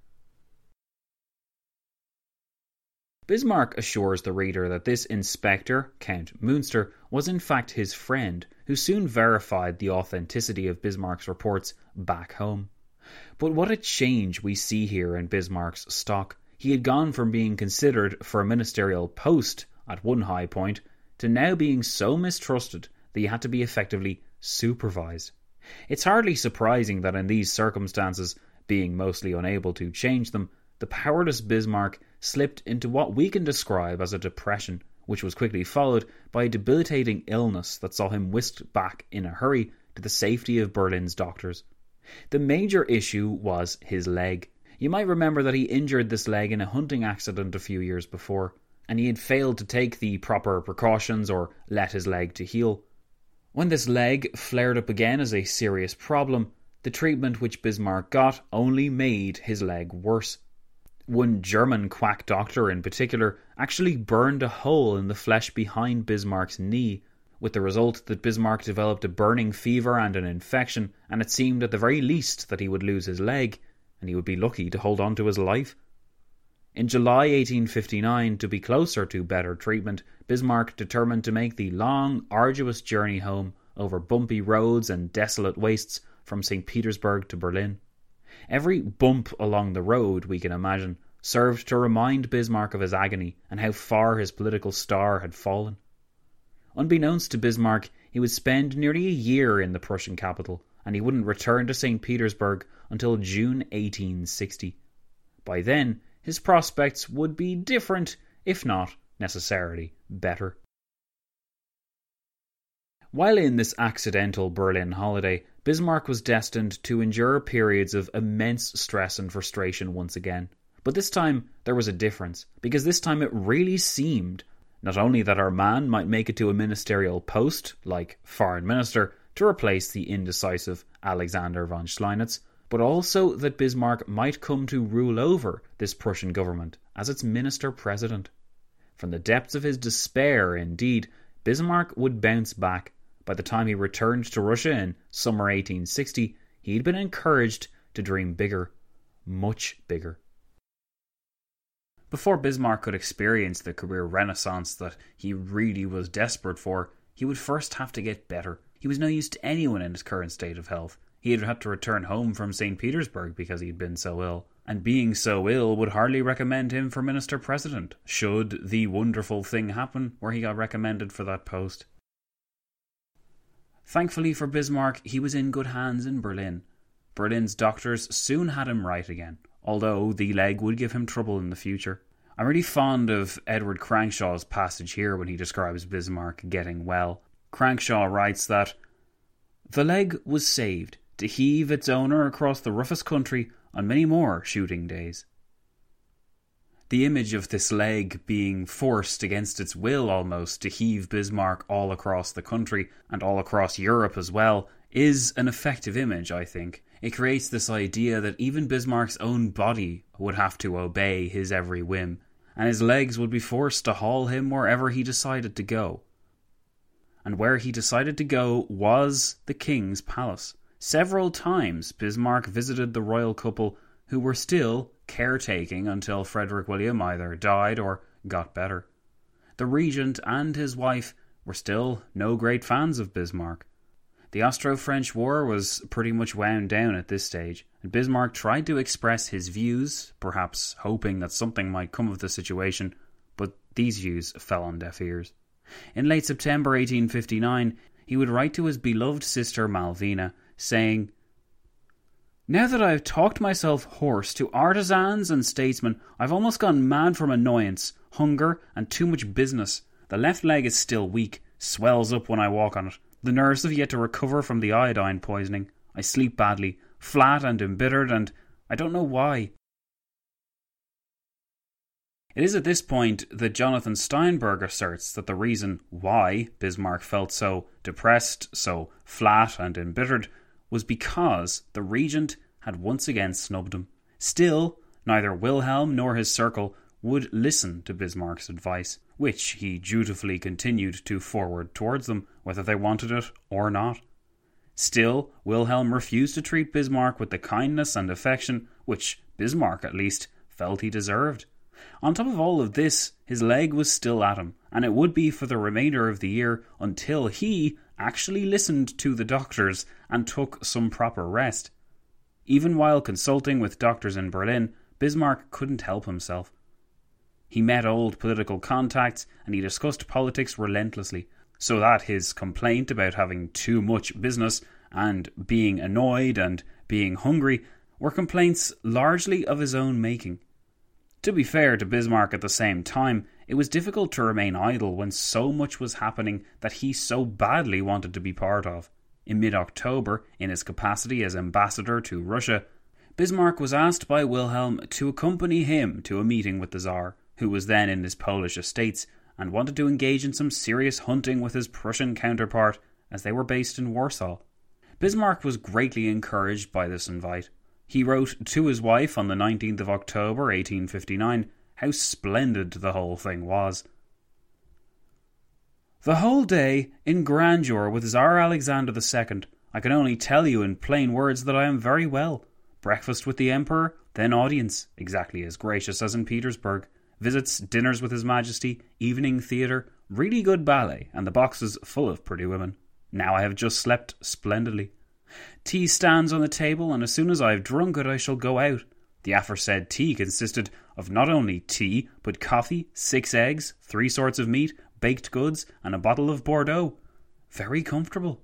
Bismarck assures the reader that this inspector, Count Münster, was in fact his friend, who soon verified the authenticity of Bismarck's reports back home. But what a change we see here in Bismarck's stock. He had gone from being considered for a ministerial post at one high point to now being so mistrusted that he had to be effectively supervised. It's hardly surprising that in these circumstances, being mostly unable to change them, the powerless Bismarck slipped into what we can describe as a depression, which was quickly followed by a debilitating illness that saw him whisked back in a hurry to the safety of Berlin's doctors. The major issue was his leg. You might remember that he injured this leg in a hunting accident a few years before, and he had failed to take the proper precautions or let his leg to heal. When this leg flared up again as a serious problem, the treatment which Bismarck got only made his leg worse. One German quack doctor in particular actually burned a hole in the flesh behind Bismarck's knee, with the result that Bismarck developed a burning fever and an infection, and it seemed at the very least that he would lose his leg, and he would be lucky to hold on to his life. In July eighteen fifty-nine, to be closer to better treatment, Bismarck determined to make the long, arduous journey home over bumpy roads and desolate wastes from Saint Petersburg to Berlin. Every bump along the road, we can imagine, served to remind Bismarck of his agony and how far his political star had fallen. Unbeknownst to Bismarck, he would spend nearly a year in the Prussian capital, and he wouldn't return to Saint Petersburg until June eighteen sixty. By then, his prospects would be different, if not necessarily better. While in this accidental Berlin holiday, Bismarck was destined to endure periods of immense stress and frustration once again. But this time there was a difference, because this time it really seemed not only that our man might make it to a ministerial post, like foreign minister, to replace the indecisive Alexander von Schleinitz, but also that Bismarck might come to rule over this Prussian government as its minister-president. From the depths of his despair, indeed, Bismarck would bounce back. By the time he returned to Russia in summer eighteen sixty, he'd been encouraged to dream bigger, much bigger. Before Bismarck could experience the career renaissance that he really was desperate for, he would first have to get better. He was no use to anyone in his current state of health. He had had to return home from Saint Petersburg because he'd been so ill, and being so ill would hardly recommend him for minister-president, should the wonderful thing happen where he got recommended for that post. Thankfully for Bismarck, he was in good hands in Berlin. Berlin's doctors soon had him right again, although the leg would give him trouble in the future. I'm really fond of Edward Crankshaw's passage here when he describes Bismarck getting well. Crankshaw writes that the leg was saved to heave its owner across the roughest country on many more shooting days. The image of this leg being forced against its will almost to heave Bismarck all across the country and all across Europe as well is an effective image, I think. It creates this idea that even Bismarck's own body would have to obey his every whim, and his legs would be forced to haul him wherever he decided to go. And where he decided to go was the King's Palace. Several times Bismarck visited the royal couple, who were still caretaking until Frederick William either died or got better. The regent and his wife were still no great fans of Bismarck. The Austro-French War was pretty much wound down at this stage, and Bismarck tried to express his views, perhaps hoping that something might come of the situation, but these views fell on deaf ears. In late September eighteen fifty-nine, he would write to his beloved sister Malvina, saying, "Now that I have talked myself hoarse to artisans and statesmen, I've almost gone mad from annoyance, hunger, and too much business. The left leg is still weak, swells up when I walk on it. The nerves have yet to recover from the iodine poisoning. I sleep badly, flat and embittered, and I don't know why." It is at this point that Jonathan Steinberg asserts that the reason why Bismarck felt so depressed, so flat and embittered, was because the regent had once again snubbed him. Still, neither Wilhelm nor his circle would listen to Bismarck's advice, which he dutifully continued to forward towards them, whether they wanted it or not. Still, Wilhelm refused to treat Bismarck with the kindness and affection which Bismarck, at least, felt he deserved. On top of all of this, his leg was still at him, and it would be for the remainder of the year until he actually listened to the doctors and took some proper rest. Even while consulting with doctors in Berlin, Bismarck couldn't help himself. He met old political contacts and he discussed politics relentlessly, so that his complaint about having too much business and being annoyed and being hungry were complaints largely of his own making. To be fair to Bismarck at the same time, it was difficult to remain idle when so much was happening that he so badly wanted to be part of. In mid-October, in his capacity as ambassador to Russia, Bismarck was asked by Wilhelm to accompany him to a meeting with the Tsar, who was then in his Polish estates, and wanted to engage in some serious hunting with his Prussian counterpart, as they were based in Warsaw. Bismarck was greatly encouraged by this invite. He wrote to his wife on the nineteenth of October eighteen fifty-nine how splendid the whole thing was. "The whole day in grandeur with Tsar Alexander the Second. I can only tell you in plain words that I am very well. Breakfast with the Emperor, then audience, exactly as gracious as in Petersburg. Visits, dinners with His Majesty, evening theatre, really good ballet, and the boxes full of pretty women. Now I have just slept splendidly. Tea stands on the table, and as soon as I have drunk it I shall go out. The aforesaid tea consisted of not only tea, but coffee, six eggs, three sorts of meat, baked goods, and a bottle of Bordeaux. Very comfortable."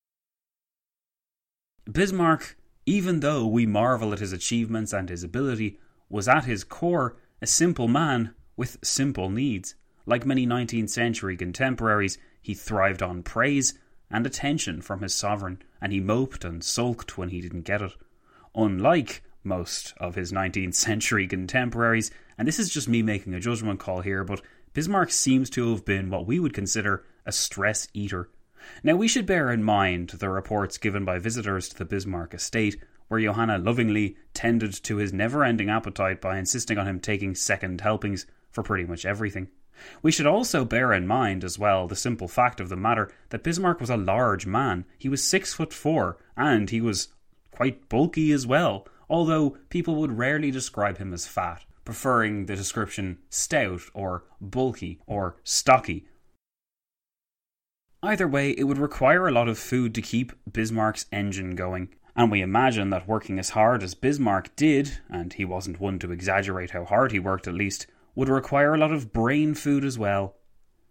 Bismarck, even though we marvel at his achievements and his ability, was at his core a simple man with simple needs. Like many nineteenth century contemporaries, he thrived on praise and attention from his sovereign, and he moped and sulked when he didn't get it. Unlike most of his nineteenth century contemporaries, and this is just me making a judgment call here, but Bismarck seems to have been what we would consider a stress eater. Now we should bear in mind the reports given by visitors to the Bismarck estate, where Johanna lovingly tended to his never-ending appetite by insisting on him taking second helpings for pretty much everything. We should also bear in mind as well the simple fact of the matter that Bismarck was a large man. He was six foot four, and he was quite bulky as well, although people would rarely describe him as fat, preferring the description stout or bulky or stocky. Either way, it would require a lot of food to keep Bismarck's engine going, and we imagine that working as hard as Bismarck did, and he wasn't one to exaggerate how hard he worked at least, would require a lot of brain food as well.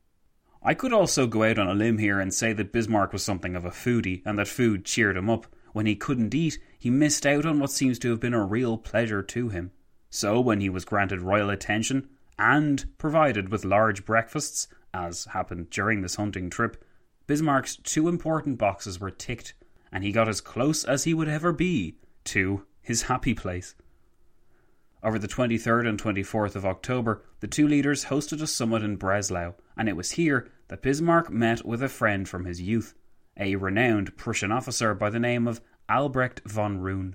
I could also go out on a limb here and say that Bismarck was something of a foodie, and that food cheered him up. When he couldn't eat, he missed out on what seems to have been a real pleasure to him. So when he was granted royal attention and provided with large breakfasts, as happened during this hunting trip, Bismarck's two important boxes were ticked, and he got as close as he would ever be to his happy place. Over the twenty-third and twenty-fourth of October, the two leaders hosted a summit in Breslau, and it was here that Bismarck met with a friend from his youth, a renowned Prussian officer by the name of Albrecht von Roon.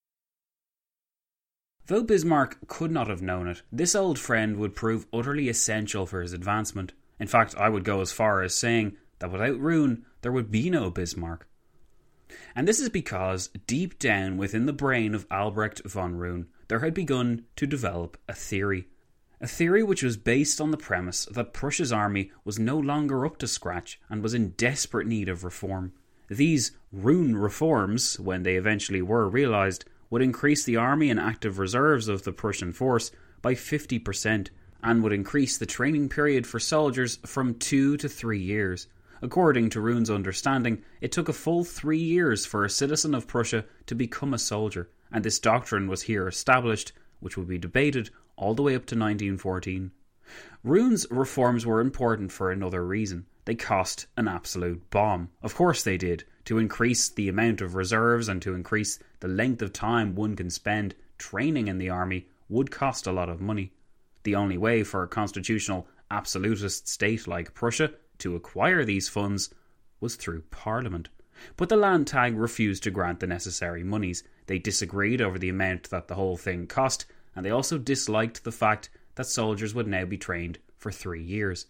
Though Bismarck could not have known it, this old friend would prove utterly essential for his advancement. In fact, I would go as far as saying that without Roon, there would be no Bismarck. And this is because, deep down within the brain of Albrecht von Roon, there had begun to develop a theory. A theory which was based on the premise that Prussia's army was no longer up to scratch and was in desperate need of reform. These Roon reforms, when they eventually were realised, would increase the army and active reserves of the Prussian force by fifty percent and would increase the training period for soldiers from two to three years. According to Roon's understanding, it took a full three years for a citizen of Prussia to become a soldier, and this doctrine was here established, which would be debated all the way up to nineteen fourteen. Roon's reforms were important for another reason. They cost an absolute bomb. Of course they did. To increase the amount of reserves and to increase the length of time one can spend training in the army would cost a lot of money. The only way for a constitutional absolutist state like Prussia to acquire these funds was through Parliament. But the Landtag refused to grant the necessary monies. They disagreed over the amount that the whole thing cost, and they also disliked the fact that soldiers would now be trained for three years.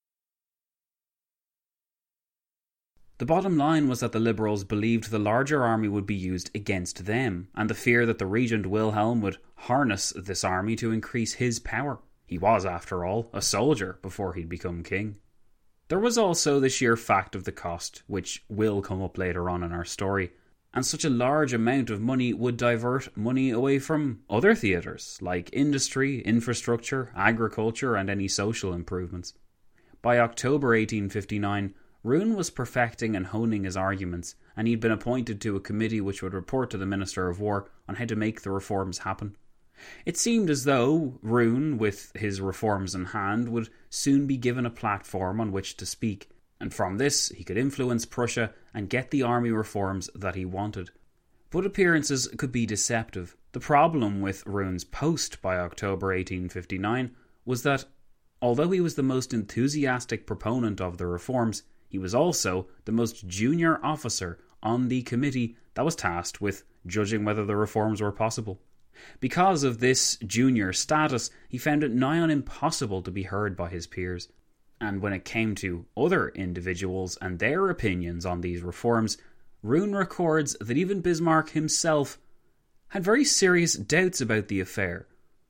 The bottom line was that the Liberals believed the larger army would be used against them, and the fear that the Regent Wilhelm would harness this army to increase his power. He was, after all, a soldier before he'd become king. There was also the sheer fact of the cost, which will come up later on in our story, and such a large amount of money would divert money away from other theatres, like industry, infrastructure, agriculture, and any social improvements. By October eighteen fifty-nine, Roon was perfecting and honing his arguments, and he'd been appointed to a committee which would report to the Minister of War on how to make the reforms happen. It seemed as though Roon, with his reforms in hand, would soon be given a platform on which to speak, and from this he could influence Prussia and get the army reforms that he wanted. But appearances could be deceptive. The problem with Roon's post by October eighteen fifty-nine was that, although he was the most enthusiastic proponent of the reforms, he was also the most junior officer on the committee that was tasked with judging whether the reforms were possible. Because of this junior status, he found it nigh on impossible to be heard by his peers. And when it came to other individuals and their opinions on these reforms, Roon records that even Bismarck himself had very serious doubts about the affair.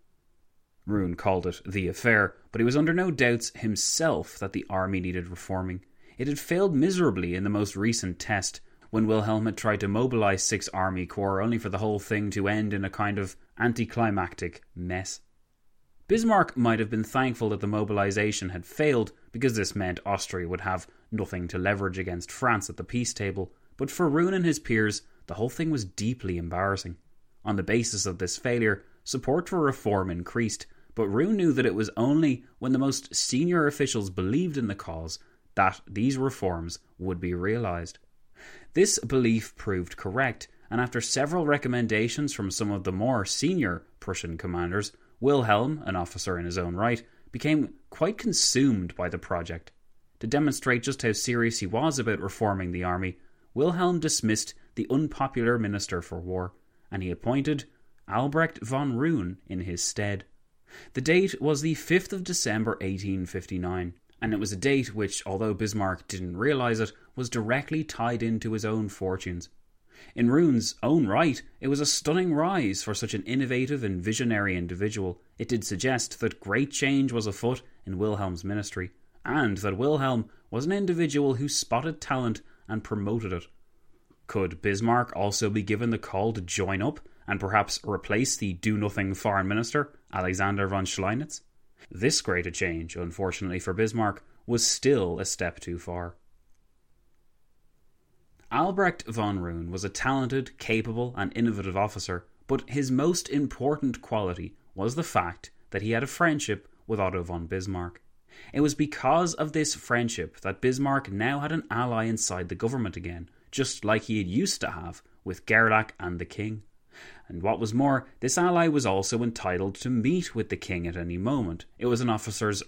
Roon called it the affair, but he was under no doubts himself that the army needed reforming. It had failed miserably in the most recent test, when Wilhelm had tried to mobilise six army corps only for the whole thing to end in a kind of anticlimactic mess. Bismarck might have been thankful that the mobilisation had failed, because this meant Austria would have nothing to leverage against France at the peace table, but for Roon and his peers, the whole thing was deeply embarrassing. On the basis of this failure, support for reform increased, but Roon knew that it was only when the most senior officials believed in the cause that these reforms would be realised. This belief proved correct, and after several recommendations from some of the more senior Prussian commanders, Wilhelm, an officer in his own right, became quite consumed by the project. To demonstrate just how serious he was about reforming the army, Wilhelm dismissed the unpopular Minister for War, and he appointed Albrecht von Roon in his stead. The date was the fifth of December eighteen fifty-nine, and it was a date which, although Bismarck didn't realise it, was directly tied into his own fortunes. In Roon's own right, it was a stunning rise for such an innovative and visionary individual. It did suggest that great change was afoot in Wilhelm's ministry, and that Wilhelm was an individual who spotted talent and promoted it. Could Bismarck also be given the call to join up and perhaps replace the do-nothing foreign minister, Alexander von Schleinitz? This great a change, unfortunately for Bismarck, was still a step too far. Albrecht von Roon was a talented, capable and innovative officer, but his most important quality was the fact that he had a friendship with Otto von Bismarck. It was because of this friendship that Bismarck now had an ally inside the government again, just like he had used to have with Gerlach and the king. And what was more, this ally was also entitled to meet with the king at any moment. It was an officer's...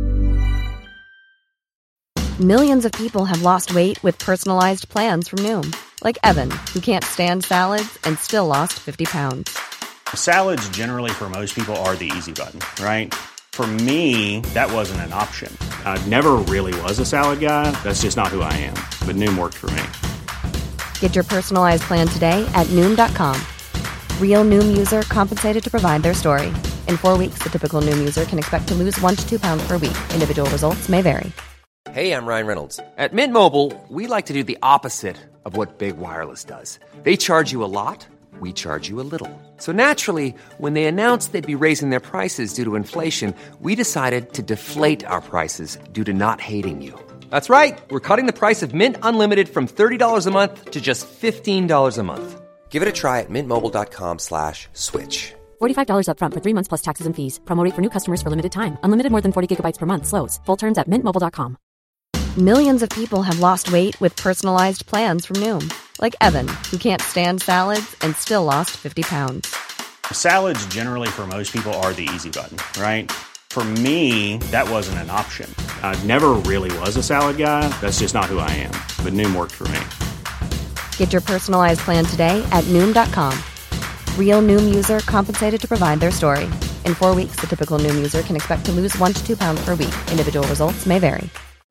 Millions of people have lost weight with personalized plans from Noom. Like Evan, who can't stand salads and still lost fifty pounds. Salads generally for most people are the easy button, right? For me, that wasn't an option. I never really was a salad guy. That's just not who I am. But Noom worked for me. Get your personalized plan today at Noom dot com. Real Noom user compensated to provide their story. In four weeks, the typical Noom user can expect to lose one to two pounds per week. Individual results may vary. Hey, I'm Ryan Reynolds. At Mint Mobile, we like to do the opposite of what Big Wireless does. They charge you a lot, we charge you a little. So naturally, when they announced they'd be raising their prices due to inflation, we decided to deflate our prices due to not hating you. That's right. We're cutting the price of Mint Unlimited from thirty dollars a month to just fifteen dollars a month. Give it a try at mintmobile.com slash switch. forty-five dollars up front for three months plus taxes and fees. Promo rate for new customers for limited time. Unlimited more than forty gigabytes per month. Slows full terms at mint mobile dot com. Millions of people have lost weight with personalized plans from Noom. Like Evan, who can't stand salads and still lost fifty pounds. Salads generally for most people are the easy button, right? For me, that wasn't an option. I never really was a salad guy. That's just not who I am. But Noom worked for me. Get your personalized plan today at Noom dot com. Real Noom user compensated to provide their story. In four weeks, the typical Noom user can expect to lose one to two pounds per week. Individual results may vary.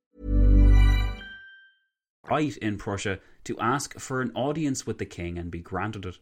Right in Prussia to ask for an audience with the king and be granted it.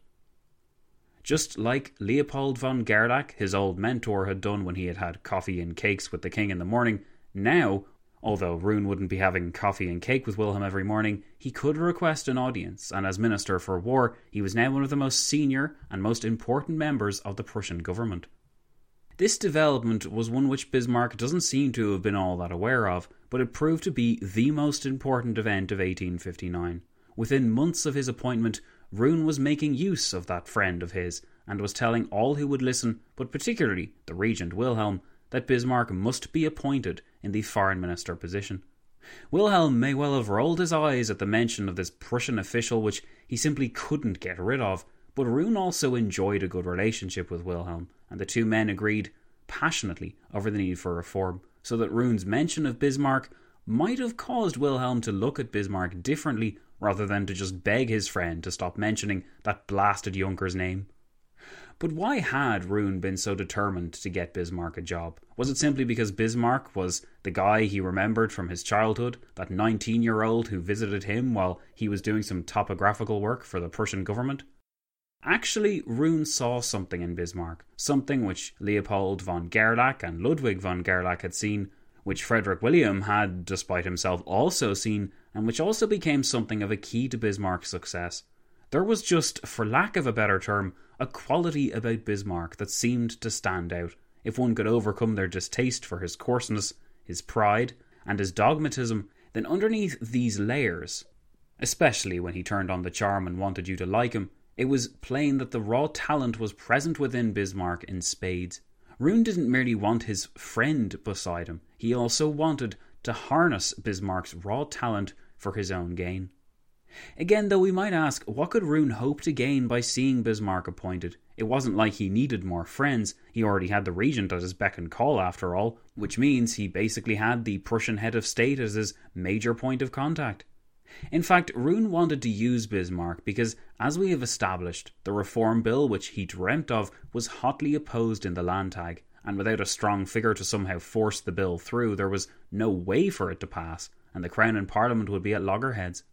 Just like Leopold von Gerlach, his old mentor, had done when he had had coffee and cakes with the king in the morning, now, although Roon wouldn't be having coffee and cake with Wilhelm every morning, he could request an audience, and as Minister for War, he was now one of the most senior and most important members of the Prussian government. This development was one which Bismarck doesn't seem to have been all that aware of, but it proved to be the most important event of eighteen fifty-nine. Within months of his appointment, Roon was making use of that friend of his, and was telling all who would listen, but particularly the regent Wilhelm, that Bismarck must be appointed in the foreign minister position. Wilhelm may well have rolled his eyes at the mention of this Prussian official which he simply couldn't get rid of, but Roon also enjoyed a good relationship with Wilhelm, and the two men agreed passionately over the need for reform, so that Roon's mention of Bismarck might have caused Wilhelm to look at Bismarck differently rather than to just beg his friend to stop mentioning that blasted Junker's name. But why had Roon been so determined to get Bismarck a job? Was it simply because Bismarck was the guy he remembered from his childhood, that nineteen-year-old who visited him while he was doing some topographical work for the Prussian government? Actually, Roon saw something in Bismarck, something which Leopold von Gerlach and Ludwig von Gerlach had seen, which Frederick William had, despite himself, also seen, and which also became something of a key to Bismarck's success. There was just, for lack of a better term, a quality about Bismarck that seemed to stand out. If one could overcome their distaste for his coarseness, his pride, and his dogmatism, then underneath these layers, especially when he turned on the charm and wanted you to like him, it was plain that the raw talent was present within Bismarck in spades. Roon didn't merely want his friend beside him, he also wanted to harness Bismarck's raw talent for his own gain. Again, though, we might ask, what could Roon hope to gain by seeing Bismarck appointed? It wasn't like he needed more friends. He already had the regent at his beck and call, after all, which means he basically had the Prussian head of state as his major point of contact. In fact, Roon wanted to use Bismarck because, as we have established, the reform bill which he dreamt of was hotly opposed in the Landtag, and without a strong figure to somehow force the bill through, there was no way for it to pass, and the Crown and Parliament would be at loggerheads.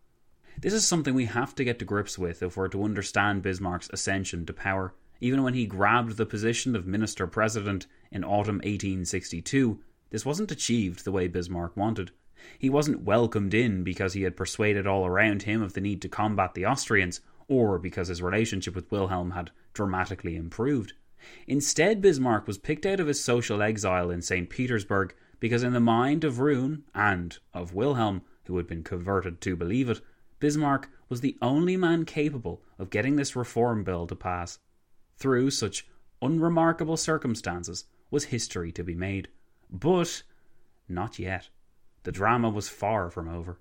This is something we have to get to grips with if we're to understand Bismarck's ascension to power. Even when he grabbed the position of Minister-President in autumn eighteen sixty-two, this wasn't achieved the way Bismarck wanted. He wasn't welcomed in because he had persuaded all around him of the need to combat the Austrians, or because his relationship with Wilhelm had dramatically improved. Instead, Bismarck was picked out of his social exile in Saint Petersburg because in the mind of Roon, and of Wilhelm, who had been converted to believe it, Bismarck was the only man capable of getting this reform bill to pass. Through such unremarkable circumstances was history to be made. But not yet. The drama was far from over.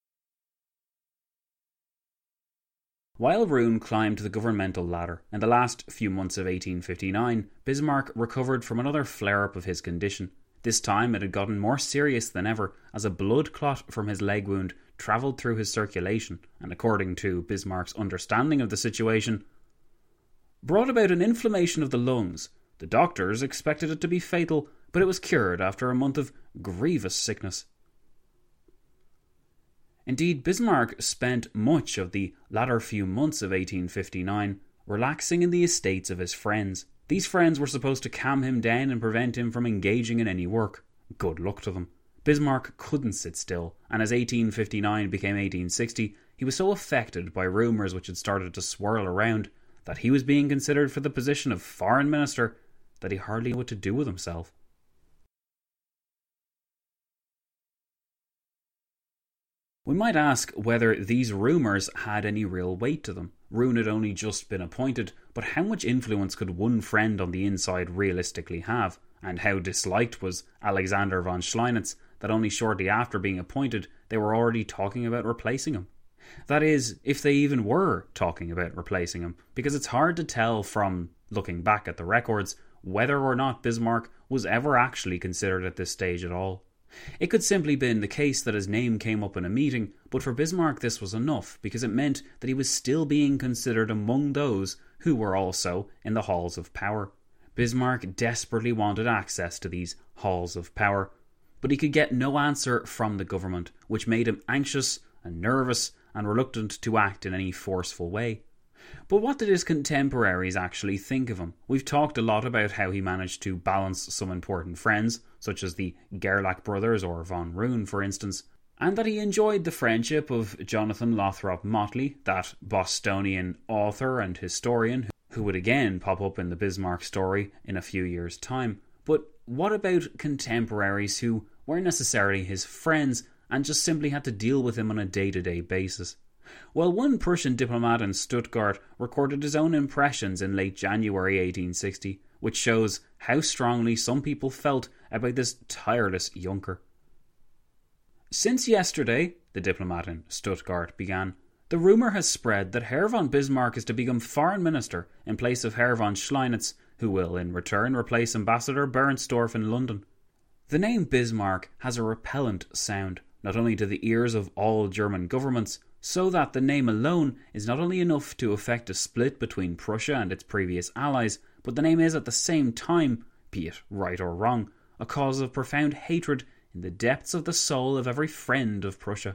While Roon climbed the governmental ladder in the last few months of eighteen fifty-nine, Bismarck recovered from another flare-up of his condition. This time it had gotten more serious than ever, as a blood clot from his leg wound travelled through his circulation, and according to Bismarck's understanding of the situation, brought about an inflammation of the lungs. The doctors expected it to be fatal, but it was cured after a month of grievous sickness. Indeed, Bismarck spent much of the latter few months of eighteen fifty-nine relaxing in the estates of his friends. These friends were supposed to calm him down and prevent him from engaging in any work. Good luck to them. Bismarck couldn't sit still, and as eighteen fifty-nine became eighteen sixty, he was so affected by rumours which had started to swirl around that he was being considered for the position of foreign minister that he hardly knew what to do with himself. We might ask whether these rumours had any real weight to them. Roon had only just been appointed, but how much influence could one friend on the inside realistically have? And how disliked was Alexander von Schleinitz that only shortly after being appointed they were already talking about replacing him? That is, if they even were talking about replacing him, because it's hard to tell from looking back at the records whether or not Bismarck was ever actually considered at this stage at all. It could simply been the case that his name came up in a meeting, but for Bismarck this was enough, because it meant that he was still being considered among those who were also in the halls of power. Bismarck desperately wanted access to these halls of power, but he could get no answer from the government, which made him anxious and nervous and reluctant to act in any forceful way. But what did his contemporaries actually think of him? We've talked a lot about how he managed to balance some important friends, such as the Gerlach brothers or von Roon, for instance, and that he enjoyed the friendship of Jonathan Lothrop Motley, that Bostonian author and historian who would again pop up in the Bismarck story in a few years' time. But what about contemporaries who weren't necessarily his friends and just simply had to deal with him on a day-to-day basis? Well, one Prussian diplomat in Stuttgart recorded his own impressions in late January eighteen sixty, which shows how strongly some people felt about this tireless Junker. Since yesterday, the diplomat in Stuttgart began, the rumour has spread that Herr von Bismarck is to become foreign minister in place of Herr von Schleinitz, who will in return replace Ambassador Bernstorff in London. The name Bismarck has a repellent sound, not only to the ears of all German governments, so that the name alone is not only enough to effect a split between Prussia and its previous allies, but the name is at the same time, be it right or wrong, a cause of profound hatred in the depths of the soul of every friend of Prussia.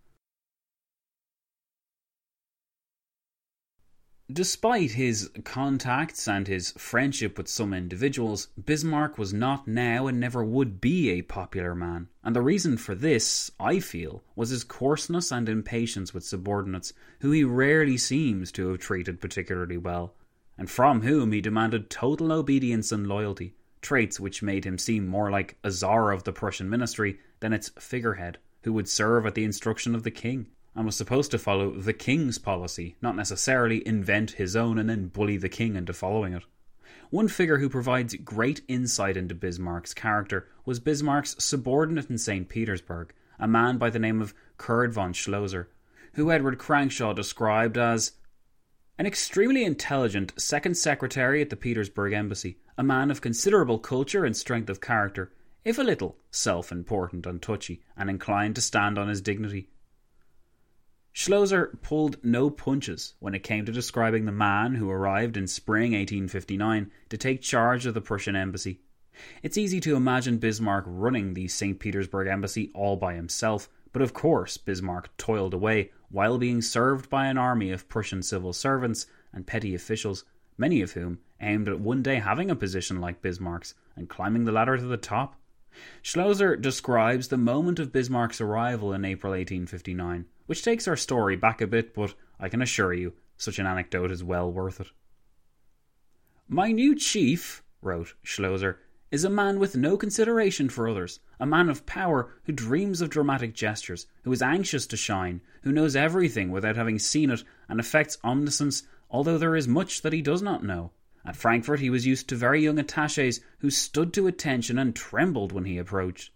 Despite his contacts and his friendship with some individuals, Bismarck was not now and never would be a popular man. And the reason for this, I feel, was his coarseness and impatience with subordinates, who he rarely seems to have treated particularly well, and from whom he demanded total obedience and loyalty, traits which made him seem more like a czar of the Prussian ministry than its figurehead, who would serve at the instruction of the king, and was supposed to follow the king's policy, not necessarily invent his own and then bully the king into following it. One figure who provides great insight into Bismarck's character was Bismarck's subordinate in Saint Petersburg, a man by the name of Kurt von Schlosser, who Edward Crankshaw described as an extremely intelligent second secretary at the Petersburg embassy, a man of considerable culture and strength of character, if a little self-important and touchy, and inclined to stand on his dignity. Schlosser pulled no punches when it came to describing the man who arrived in spring eighteen fifty-nine to take charge of the Prussian embassy. It's easy to imagine Bismarck running the Saint Petersburg embassy all by himself, but of course Bismarck toiled away while being served by an army of Prussian civil servants and petty officials, many of whom aimed at one day having a position like Bismarck's and climbing the ladder to the top. Schlosser describes the moment of Bismarck's arrival in April eighteen fifty-nine, which takes our story back a bit, but I can assure you, such an anecdote is well worth it. "My new chief," wrote Schlosser, is a man with no consideration for others, a man of power who dreams of dramatic gestures, who is anxious to shine, who knows everything without having seen it, and affects omniscience, although there is much that he does not know. At Frankfurt he was used to very young attachés who stood to attention and trembled when he approached.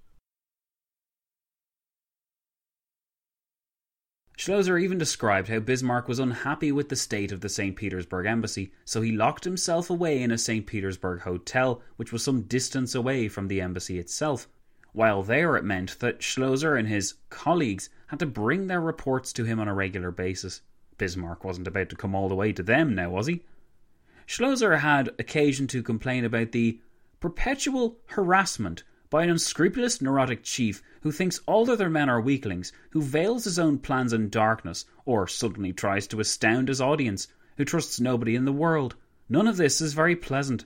Schlosser even described how Bismarck was unhappy with the state of the Saint Petersburg embassy, so he locked himself away in a Saint Petersburg hotel, which was some distance away from the embassy itself. While there, it meant that Schlosser and his colleagues had to bring their reports to him on a regular basis. Bismarck wasn't about to come all the way to them now, was he? Schlosser had occasion to complain about the perpetual harassment by an unscrupulous neurotic chief who thinks all other men are weaklings, who veils his own plans in darkness, or suddenly tries to astound his audience, who trusts nobody in the world. None of this is very pleasant.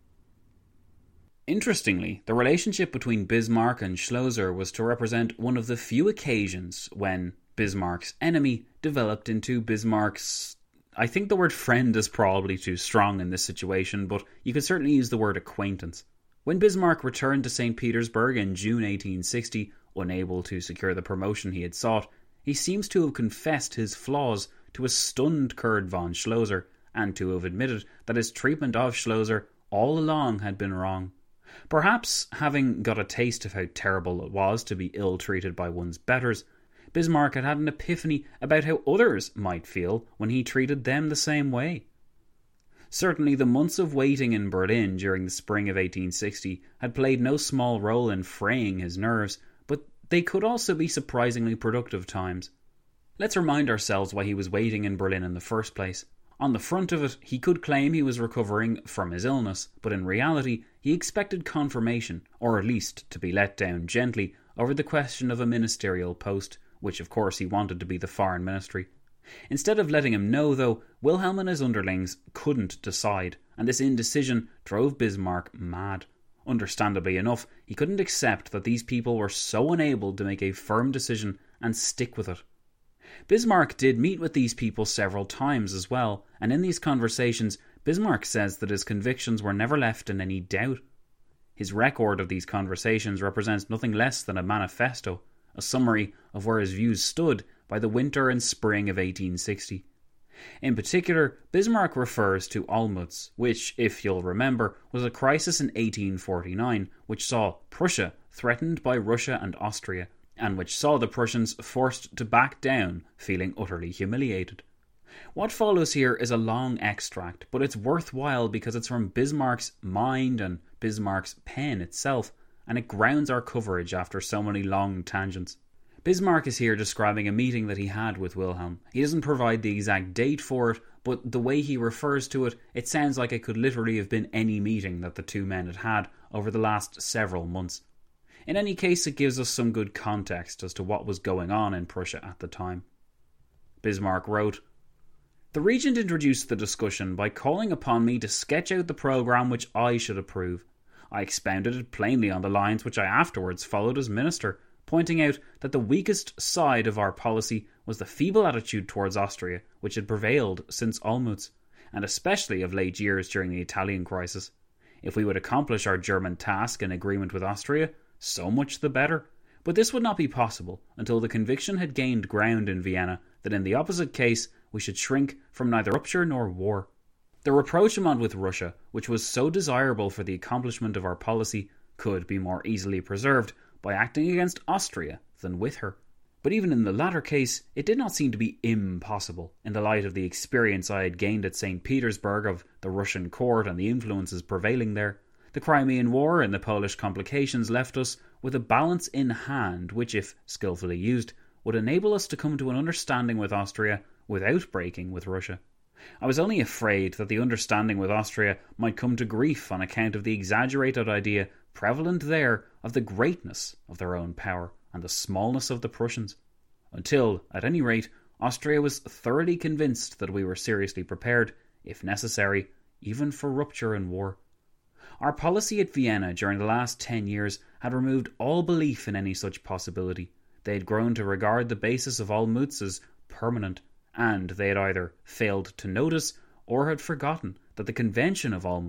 Interestingly, the relationship between Bismarck and Schlosser was to represent one of the few occasions when Bismarck's enemy developed into Bismarck's... I think the word friend is probably too strong in this situation, but you could certainly use the word acquaintance. When Bismarck returned to Saint Petersburg in June eighteen sixty, unable to secure the promotion he had sought, he seems to have confessed his flaws to a stunned Kurt von Schlosser, and to have admitted that his treatment of Schlosser all along had been wrong. Perhaps, having got a taste of how terrible it was to be ill-treated by one's betters, Bismarck had had an epiphany about how others might feel when he treated them the same way. Certainly the months of waiting in Berlin during the spring of eighteen sixty had played no small role in fraying his nerves, but they could also be surprisingly productive times. Let's remind ourselves why he was waiting in Berlin in the first place. On the front of it, he could claim he was recovering from his illness, but in reality he expected confirmation, or at least to be let down gently, over the question of a ministerial post, which of course he wanted to be the foreign ministry. Instead of letting him know, though, Wilhelm and his underlings couldn't decide, and this indecision drove Bismarck mad. Understandably enough, he couldn't accept that these people were so unable to make a firm decision and stick with it. Bismarck did meet with these people several times as well, and in these conversations, Bismarck says that his convictions were never left in any doubt. His record of these conversations represents nothing less than a manifesto, a summary of where his views stood by the winter and spring of eighteen sixty. In particular, Bismarck refers to Olmütz, which, if you'll remember, was a crisis in eighteen forty-nine, which saw Prussia threatened by Russia and Austria, and which saw the Prussians forced to back down, feeling utterly humiliated. What follows here is a long extract, but it's worthwhile because it's from Bismarck's mind and Bismarck's pen itself, and it grounds our coverage after so many long tangents. Bismarck is here describing a meeting that he had with Wilhelm. He doesn't provide the exact date for it, but the way he refers to it, it sounds like it could literally have been any meeting that the two men had had over the last several months. In any case, it gives us some good context as to what was going on in Prussia at the time. Bismarck wrote, "The Regent introduced the discussion by calling upon me to sketch out the programme which I should approve. I expounded it plainly on the lines which I afterwards followed as minister, pointing out that the weakest side of our policy was the feeble attitude towards Austria which had prevailed since Olmütz, and especially of late years during the Italian crisis. If we would accomplish our German task in agreement with Austria, so much the better. But this would not be possible until the conviction had gained ground in Vienna that in the opposite case we should shrink from neither rupture nor war. The rapprochement with Russia, which was so desirable for the accomplishment of our policy, could be more easily preserved by acting against Austria than with her. But even in the latter case, it did not seem to be impossible, in the light of the experience I had gained at Saint Petersburg of the Russian court and the influences prevailing there. The Crimean War and the Polish complications left us with a balance in hand which, if skillfully used, would enable us to come to an understanding with Austria without breaking with Russia. I was only afraid that the understanding with Austria might come to grief on account of the exaggerated idea prevalent there of the greatness of their own power and the smallness of the Prussians, until, at any rate, Austria was thoroughly convinced that we were seriously prepared, if necessary, even for rupture and war. Our policy at Vienna during the last ten years had removed all belief in any such possibility. They had grown to regard the basis of Olmütz as permanent, and they had either failed to notice or had forgotten that the Convention of Olmütz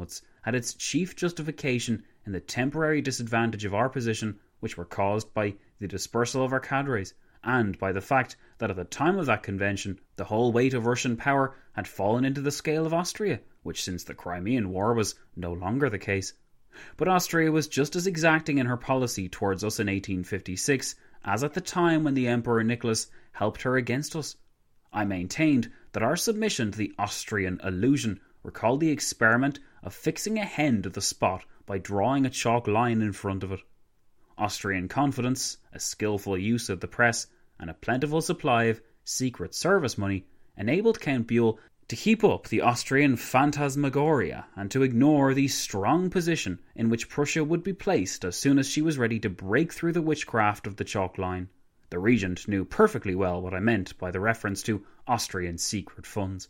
had its chief justification in the temporary disadvantage of our position, which were caused by the dispersal of our cadres, and by the fact that at the time of that convention the whole weight of Russian power had fallen into the scale of Austria, which since the Crimean War was no longer the case. But Austria was just as exacting in her policy towards us in eighteen fifty-six as at the time when the Emperor Nicholas helped her against us. I maintained that our submission to the Austrian illusion recalled the experiment of fixing a hen to the spot by drawing a chalk line in front of it. Austrian confidence, a skillful use of the press, and a plentiful supply of secret service money enabled Count Buell to keep up the Austrian phantasmagoria and to ignore the strong position in which Prussia would be placed as soon as she was ready to break through the witchcraft of the chalk line. The regent knew perfectly well what I meant by the reference to Austrian secret funds.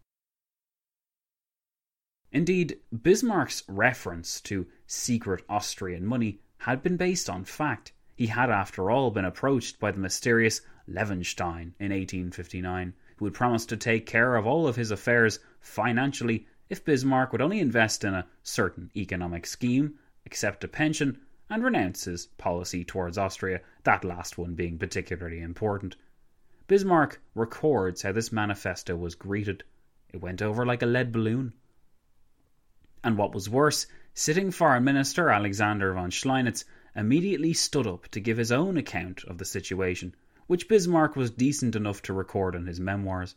Indeed, Bismarck's reference to secret Austrian money had been based on fact. He had, after all, been approached by the mysterious Levenstein in eighteen fifty-nine, who had promised to take care of all of his affairs financially if Bismarck would only invest in a certain economic scheme, accept a pension, and renounce his policy towards Austria, that last one being particularly important. Bismarck records how this manifesto was greeted. It went over like a lead balloon. And what was worse, sitting Foreign Minister Alexander von Schleinitz immediately stood up to give his own account of the situation, which Bismarck was decent enough to record in his memoirs.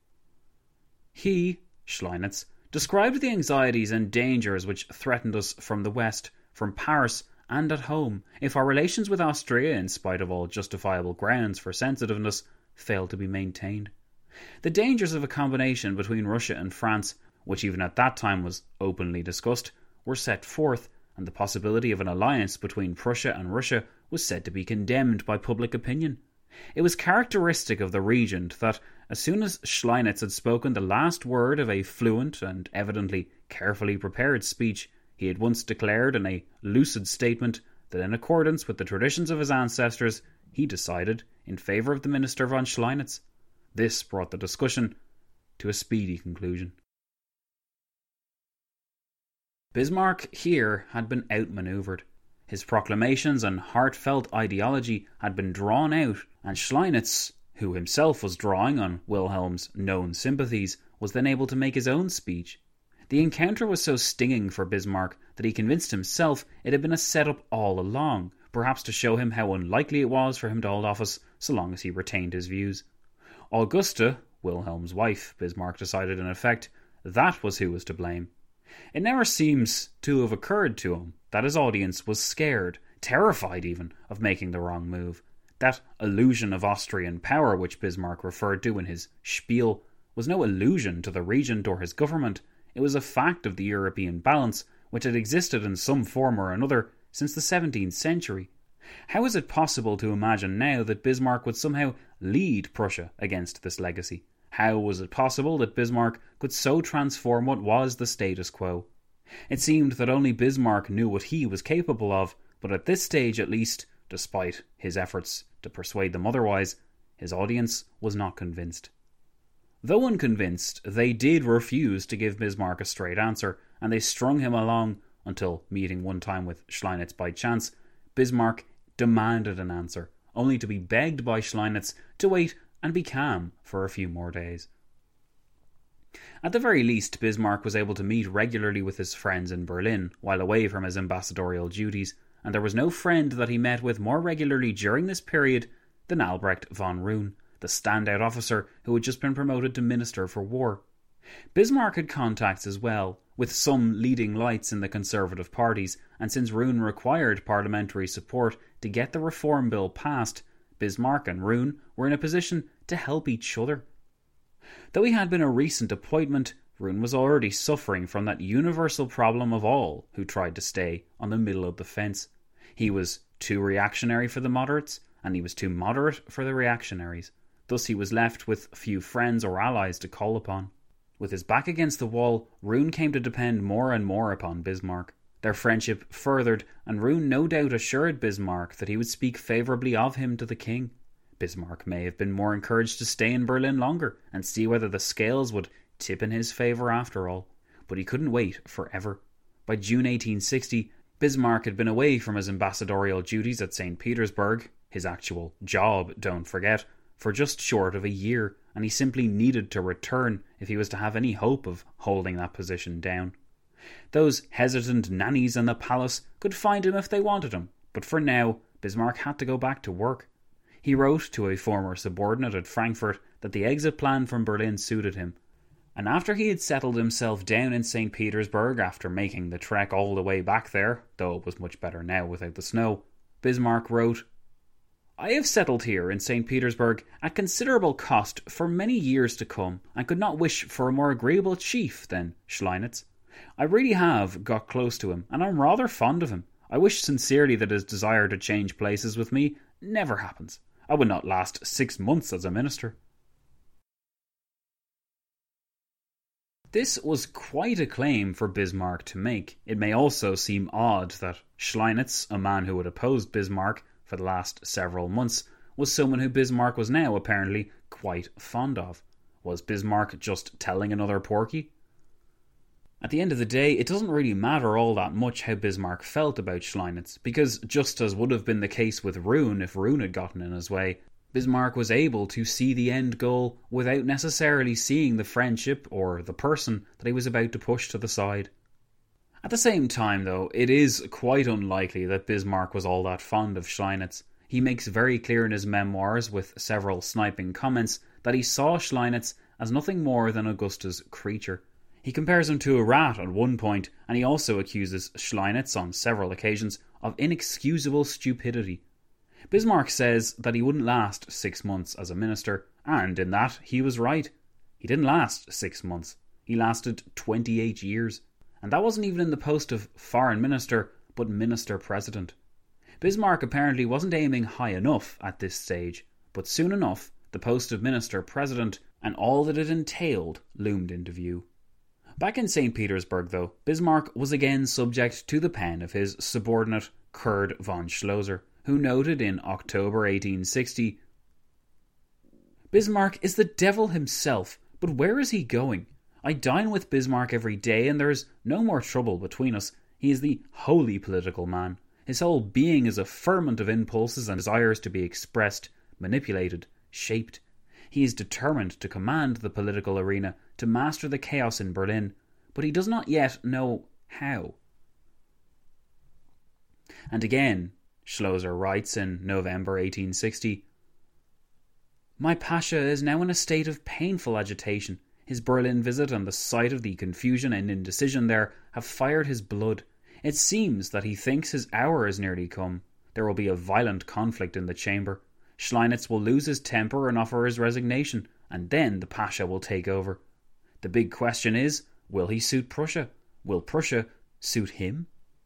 He, Schleinitz, described the anxieties and dangers which threatened us from the West, from Paris, and at home, if our relations with Austria, in spite of all justifiable grounds for sensitiveness, failed to be maintained. The dangers of a combination between Russia and France, which even at that time was openly discussed, were set forth, and the possibility of an alliance between Prussia and Russia was said to be condemned by public opinion. It was characteristic of the regent that, as soon as Schleinitz had spoken the last word of a fluent and evidently carefully prepared speech, he at once declared in a lucid statement that in accordance with the traditions of his ancestors, he decided in favour of the minister von Schleinitz. This brought the discussion to a speedy conclusion. Bismarck here had been outmanoeuvred. His proclamations and heartfelt ideology had been drawn out, and Schleinitz, who himself was drawing on Wilhelm's known sympathies, was then able to make his own speech. The encounter was so stinging for Bismarck that he convinced himself it had been a set-up all along, perhaps to show him how unlikely it was for him to hold office so long as he retained his views. Augusta, Wilhelm's wife, Bismarck decided in effect, that was who was to blame. It never seems to have occurred to him that his audience was scared, terrified even, of making the wrong move. That illusion of Austrian power which Bismarck referred to in his spiel was no illusion to the regent or his government. It was a fact of the European balance which had existed in some form or another since the seventeenth century. How is it possible to imagine now that Bismarck would somehow lead Prussia against this legacy? How was it possible that Bismarck could so transform what was the status quo? It seemed that only Bismarck knew what he was capable of, but at this stage at least, despite his efforts to persuade them otherwise, his audience was not convinced. Though unconvinced, they did refuse to give Bismarck a straight answer, and they strung him along until, meeting one time with Schleinitz by chance, Bismarck demanded an answer, only to be begged by Schleinitz to wait and be calm for a few more days. At the very least, Bismarck was able to meet regularly with his friends in Berlin while away from his ambassadorial duties, and there was no friend that he met with more regularly during this period than Albrecht von Roon, the standout officer who had just been promoted to Minister for War. Bismarck had contacts as well, with some leading lights in the conservative parties, and since Roon required parliamentary support to get the reform bill passed, Bismarck and Roon were in a position to help each other. Though he had been a recent appointment, Roon was already suffering from that universal problem of all who tried to stay on the middle of the fence. He was too reactionary for the moderates, and he was too moderate for the reactionaries. Thus he was left with few friends or allies to call upon. With his back against the wall, Roon came to depend more and more upon Bismarck. Their friendship furthered, and Roon no doubt assured Bismarck that he would speak favourably of him to the king. Bismarck may have been more encouraged to stay in Berlin longer and see whether the scales would tip in his favour after all, but he couldn't wait forever. By June eighteen sixty, Bismarck had been away from his ambassadorial duties at Saint Petersburg, his actual job, don't forget, for just short of a year, and he simply needed to return if he was to have any hope of holding that position down. Those hesitant nannies in the palace could find him if they wanted him, but for now, Bismarck had to go back to work. He wrote to a former subordinate at Frankfurt that the exit plan from Berlin suited him, and after he had settled himself down in Saint Petersburg after making the trek all the way back there, though it was much better now without the snow, Bismarck wrote, "I have settled here in Saint Petersburg at considerable cost for many years to come, and could not wish for a more agreeable chief than Schleinitz. I really have got close to him, and I'm rather fond of him. I wish sincerely that his desire to change places with me never happens. I would not last six months as a minister." This was quite a claim for Bismarck to make. It may also seem odd that Schleinitz, a man who had opposed Bismarck for the last several months, was someone who Bismarck was now apparently quite fond of. Was Bismarck just telling another porky? At the end of the day, it doesn't really matter all that much how Bismarck felt about Schleinitz, because just as would have been the case with Roon if Roon had gotten in his way, Bismarck was able to see the end goal without necessarily seeing the friendship or the person that he was about to push to the side. At the same time, though, it is quite unlikely that Bismarck was all that fond of Schleinitz. He makes very clear in his memoirs, with several sniping comments, that he saw Schleinitz as nothing more than Augusta's creature. He compares him to a rat at one point, and he also accuses Schleinitz on several occasions of inexcusable stupidity. Bismarck says that he wouldn't last six months as a minister, and in that he was right. He didn't last six months. He lasted twenty-eight years. And that wasn't even in the post of foreign minister, but minister-president. Bismarck apparently wasn't aiming high enough at this stage, but soon enough, the post of minister-president and all that it entailed loomed into view. Back in Saint Petersburg, though, Bismarck was again subject to the pen of his subordinate Kurt von Schlosser, who noted in October eighteen sixty, "Bismarck is the devil himself, but where is he going? I dine with Bismarck every day, and there is no more trouble between us. He is the holy political man. His whole being is a ferment of impulses and desires to be expressed, manipulated, shaped. He is determined to command the political arena, to master the chaos in Berlin, but he does not yet know how." And again, Schlosser writes in November eighteen sixty, "My Pasha is now in a state of painful agitation. His Berlin visit and the sight of the confusion and indecision there have fired his blood. It seems that he thinks his hour is nearly come. There will be a violent conflict in the chamber. Schleinitz will lose his temper and offer his resignation, and then the Pasha will take over. The big question is, will he suit Prussia? Will Prussia suit him?"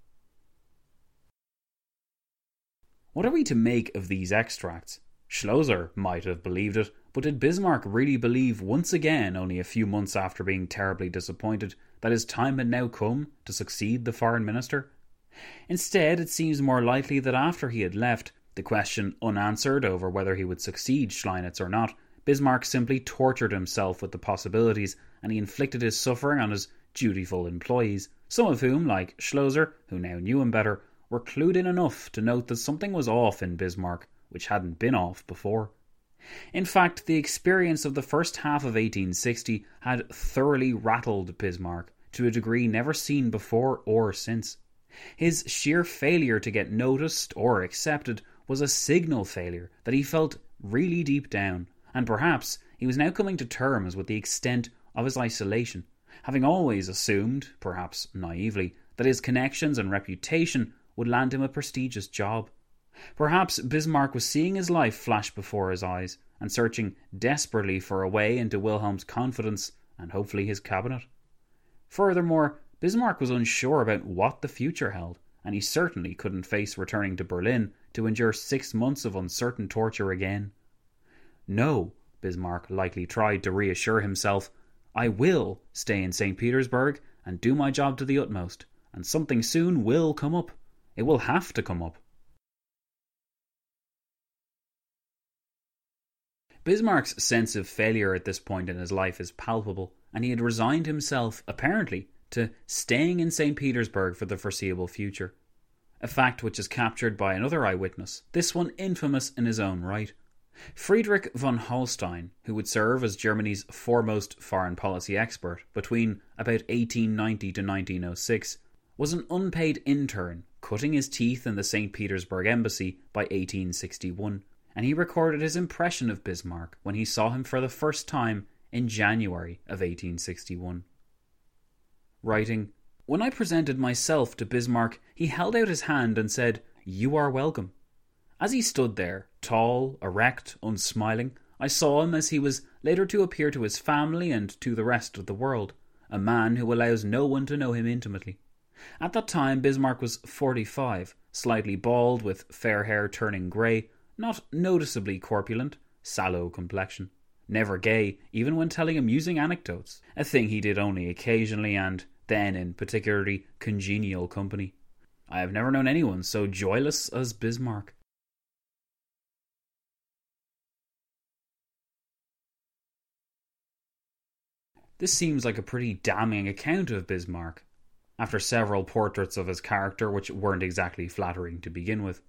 What are we to make of these extracts? Schlosser might have believed it, but did Bismarck really believe once again, only a few months after being terribly disappointed, that his time had now come to succeed the foreign minister? Instead, it seems more likely that after he had left, the question unanswered over whether he would succeed Schleinitz or not, Bismarck simply tortured himself with the possibilities, and he inflicted his suffering on his dutiful employees, some of whom, like Schlosser, who now knew him better, were clued in enough to note that something was off in Bismarck, which hadn't been off before. In fact, the experience of the first half of eighteen sixty had thoroughly rattled Bismarck, to a degree never seen before or since. His sheer failure to get noticed or accepted was a signal failure that he felt really deep down, and perhaps he was now coming to terms with the extent of his isolation, having always assumed, perhaps naively, that his connections and reputation would land him a prestigious job. Perhaps Bismarck was seeing his life flash before his eyes, and searching desperately for a way into Wilhelm's confidence and hopefully his cabinet. Furthermore, Bismarck was unsure about what the future held, and he certainly couldn't face returning to Berlin to endure six months of uncertain torture again. "No," Bismarck likely tried to reassure himself, "I will stay in Saint Petersburg and do my job to the utmost, and something soon will come up. It will have to come up." Bismarck's sense of failure at this point in his life is palpable, and he had resigned himself, apparently, to staying in Saint Petersburg for the foreseeable future. A fact which is captured by another eyewitness, this one infamous in his own right. Friedrich von Holstein, who would serve as Germany's foremost foreign policy expert between about eighteen ninety to nineteen oh six, was an unpaid intern cutting his teeth in the Saint Petersburg embassy by eighteen sixty-one, and he recorded his impression of Bismarck when he saw him for the first time in January of eighteen sixty-one. Writing, "When I presented myself to Bismarck, he held out his hand and said, 'You are welcome.' As he stood there, tall, erect, unsmiling, I saw him as he was later to appear to his family and to the rest of the world, a man who allows no one to know him intimately. At that time Bismarck was forty-five, slightly bald with fair hair turning grey, not noticeably corpulent, sallow complexion, never gay even when telling amusing anecdotes, a thing he did only occasionally and then in particularly congenial company. I have never known anyone so joyless as Bismarck." This seems like a pretty damning account of Bismarck, after several portraits of his character which weren't exactly flattering to begin with.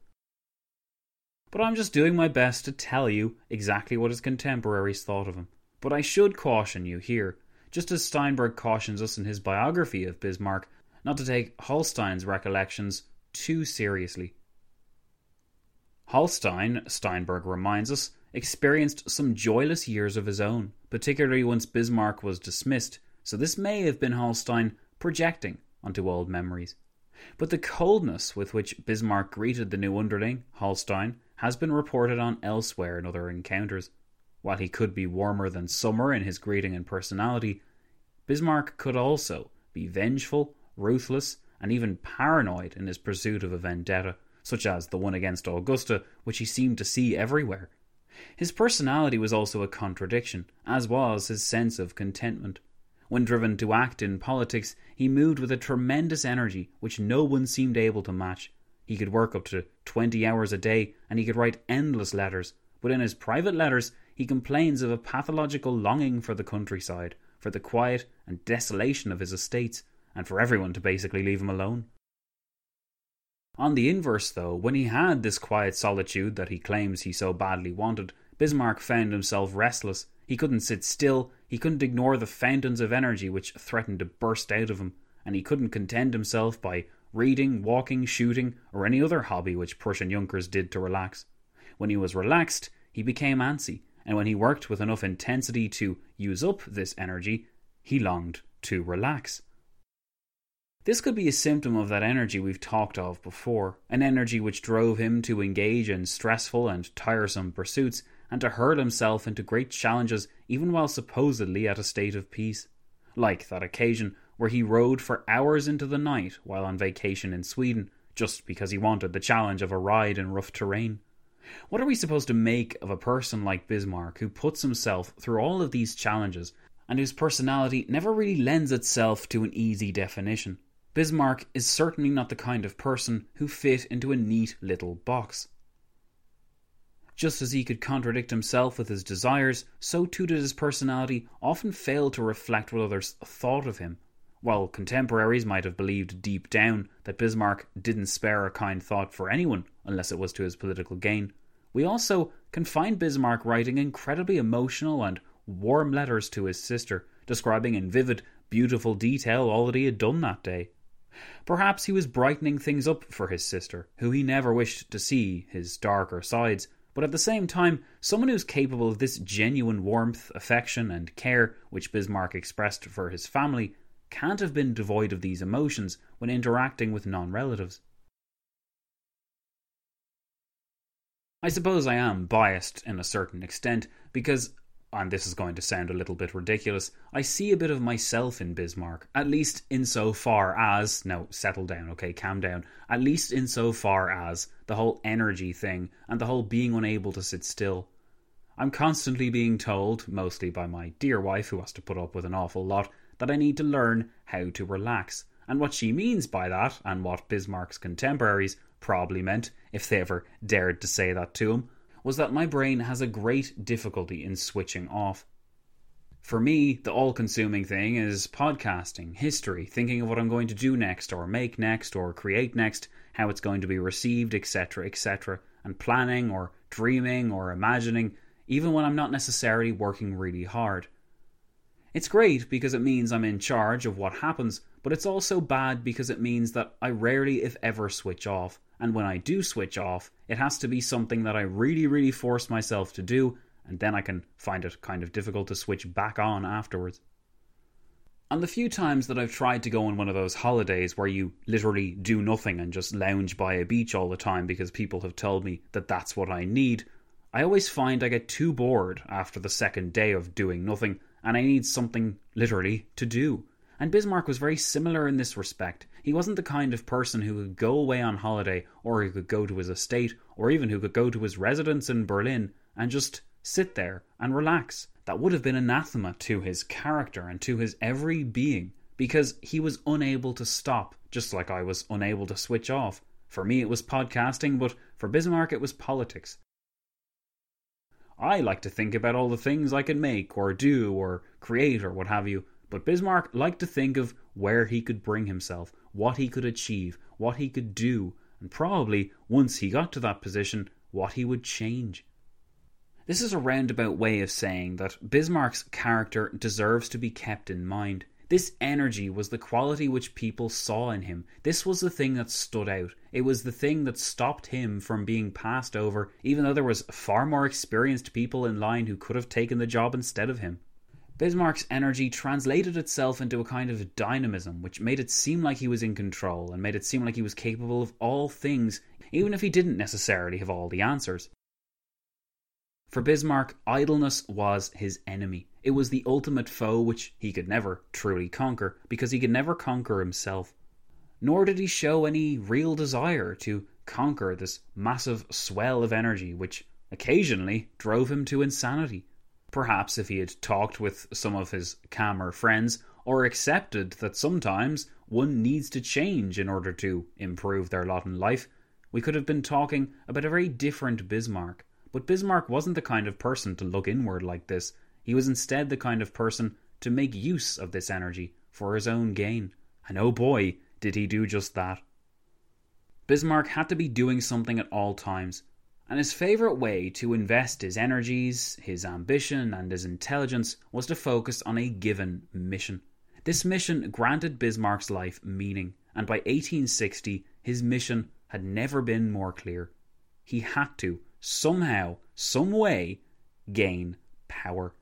But I'm just doing my best to tell you exactly what his contemporaries thought of him. But I should caution you here, just as Steinberg cautions us in his biography of Bismarck, not to take Holstein's recollections too seriously. Holstein, Steinberg reminds us, experienced some joyless years of his own, particularly once Bismarck was dismissed, so this may have been Holstein projecting onto old memories. But the coldness with which Bismarck greeted the new underling, Holstein, has been reported on elsewhere in other encounters. While he could be warmer than summer in his greeting and personality, Bismarck could also be vengeful, ruthless, and even paranoid in his pursuit of a vendetta, such as the one against Augusta, which he seemed to see everywhere. His personality was also a contradiction, as was his sense of contentment. When driven to act in politics, he moved with a tremendous energy which no one seemed able to match. He could work up to twenty hours a day, and he could write endless letters, but in his private letters he complains of a pathological longing for the countryside, for the quiet and desolation of his estates, and for everyone to basically leave him alone. On the inverse, though, when he had this quiet solitude that he claims he so badly wanted, Bismarck found himself restless. He couldn't sit still, he couldn't ignore the fountains of energy which threatened to burst out of him, and he couldn't content himself by reading, walking, shooting, or any other hobby which Prussian Junkers did to relax. When he was relaxed, he became antsy, and when he worked with enough intensity to use up this energy, he longed to relax. This could be a symptom of that energy we've talked of before, an energy which drove him to engage in stressful and tiresome pursuits, and to hurl himself into great challenges even while supposedly at a state of peace. Like that occasion where he rode for hours into the night while on vacation in Sweden, just because he wanted the challenge of a ride in rough terrain. What are we supposed to make of a person like Bismarck, who puts himself through all of these challenges, and whose personality never really lends itself to an easy definition? Bismarck is certainly not the kind of person who fit into a neat little box. Just as he could contradict himself with his desires, so too did his personality often fail to reflect what others thought of him. While contemporaries might have believed deep down that Bismarck didn't spare a kind thought for anyone unless it was to his political gain, we also can find Bismarck writing incredibly emotional and warm letters to his sister, describing in vivid, beautiful detail all that he had done that day. Perhaps he was brightening things up for his sister, who he never wished to see his darker sides, but at the same time, someone who's capable of this genuine warmth, affection, and care which Bismarck expressed for his family can't have been devoid of these emotions when interacting with non-relatives. I suppose I am biased in a certain extent because, and this is going to sound a little bit ridiculous, I see a bit of myself in Bismarck, at least insofar as, now settle down, okay, calm down, at least insofar as the whole energy thing and the whole being unable to sit still. I'm constantly being told, mostly by my dear wife who has to put up with an awful lot, that I need to learn how to relax. And what she means by that, and what Bismarck's contemporaries probably meant, if they ever dared to say that to him, was that my brain has a great difficulty in switching off. For me, the all-consuming thing is podcasting, history, thinking of what I'm going to do next, or make next, or create next, how it's going to be received, et cetera, et cetera, and planning, or dreaming, or imagining, even when I'm not necessarily working really hard. It's great because it means I'm in charge of what happens, but it's also bad because it means that I rarely, if ever, switch off. And when I do switch off, it has to be something that I really, really force myself to do, and then I can find it kind of difficult to switch back on afterwards. And the few times that I've tried to go on one of those holidays where you literally do nothing and just lounge by a beach all the time because people have told me that that's what I need, I always find I get too bored after the second day of doing nothing, and I need something literally to do. And Bismarck was very similar in this respect. He wasn't the kind of person who could go away on holiday, or who could go to his estate, or even who could go to his residence in Berlin and just sit there and relax. That would have been anathema to his character and to his every being, because he was unable to stop, just like I was unable to switch off. For me it was podcasting, but for Bismarck it was politics. I like to think about all the things I could make or do or create or what have you, but Bismarck liked to think of where he could bring himself, what he could achieve, what he could do, and probably, once he got to that position, what he would change. This is a roundabout way of saying that Bismarck's character deserves to be kept in mind. This energy was the quality which people saw in him. This was the thing that stood out. It was the thing that stopped him from being passed over, even though there was far more experienced people in line who could have taken the job instead of him. Bismarck's energy translated itself into a kind of dynamism, which made it seem like he was in control, and made it seem like he was capable of all things, even if he didn't necessarily have all the answers. For Bismarck, idleness was his enemy. It was the ultimate foe which he could never truly conquer, because he could never conquer himself. Nor did he show any real desire to conquer this massive swell of energy, which occasionally drove him to insanity. Perhaps if he had talked with some of his calmer friends, or accepted that sometimes one needs to change in order to improve their lot in life, we could have been talking about a very different Bismarck. But Bismarck wasn't the kind of person to look inward like this. He was instead the kind of person to make use of this energy for his own gain. And oh boy, did he do just that. Bismarck had to be doing something at all times, and his favourite way to invest his energies, his ambition and his intelligence was to focus on a given mission. This mission granted Bismarck's life meaning, and by eighteen sixty his mission had never been more clear. He had to, somehow, some way, gain power.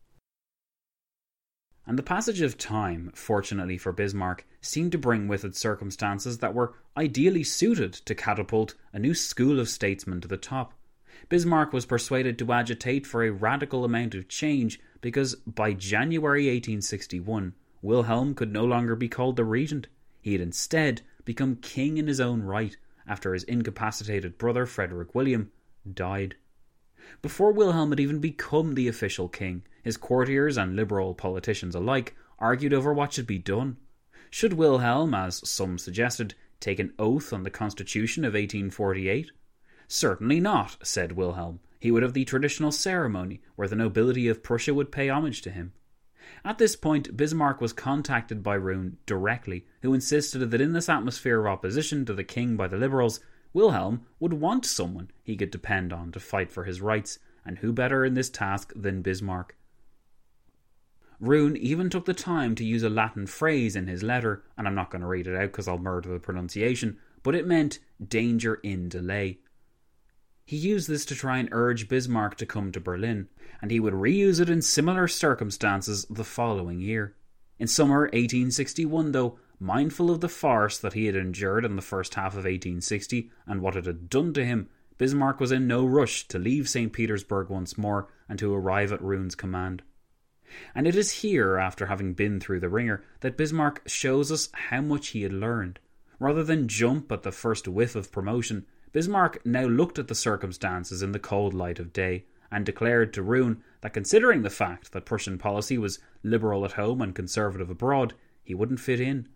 And the passage of time, fortunately for Bismarck, seemed to bring with it circumstances that were ideally suited to catapult a new school of statesmen to the top. Bismarck was persuaded to agitate for a radical amount of change because by January eighteen sixty-one, Wilhelm could no longer be called the regent. He had instead become king in his own right after his incapacitated brother Frederick William died. Before Wilhelm had even become the official king, his courtiers and liberal politicians alike argued over what should be done. Should Wilhelm, as some suggested, take an oath on the Constitution of eighteen forty-eight? Certainly not, said Wilhelm. He would have the traditional ceremony where the nobility of Prussia would pay homage to him. At this point, Bismarck was contacted by Roon directly, who insisted that in this atmosphere of opposition to the king by the liberals, Wilhelm would want someone he could depend on to fight for his rights, and who better in this task than Bismarck? Roon even took the time to use a Latin phrase in his letter, and I'm not going to read it out because I'll murder the pronunciation, but it meant danger in delay. He used this to try and urge Bismarck to come to Berlin, and he would reuse it in similar circumstances the following year. In summer eighteen sixty-one, though, mindful of the farce that he had endured in the first half of eighteen sixty and what it had done to him, Bismarck was in no rush to leave Saint Petersburg once more and to arrive at Roon's command. And it is here, after having been through the ringer, that Bismarck shows us how much he had learned. Rather than jump at the first whiff of promotion, Bismarck now looked at the circumstances in the cold light of day and declared to Roon that considering the fact that Prussian policy was liberal at home and conservative abroad, he wouldn't fit in.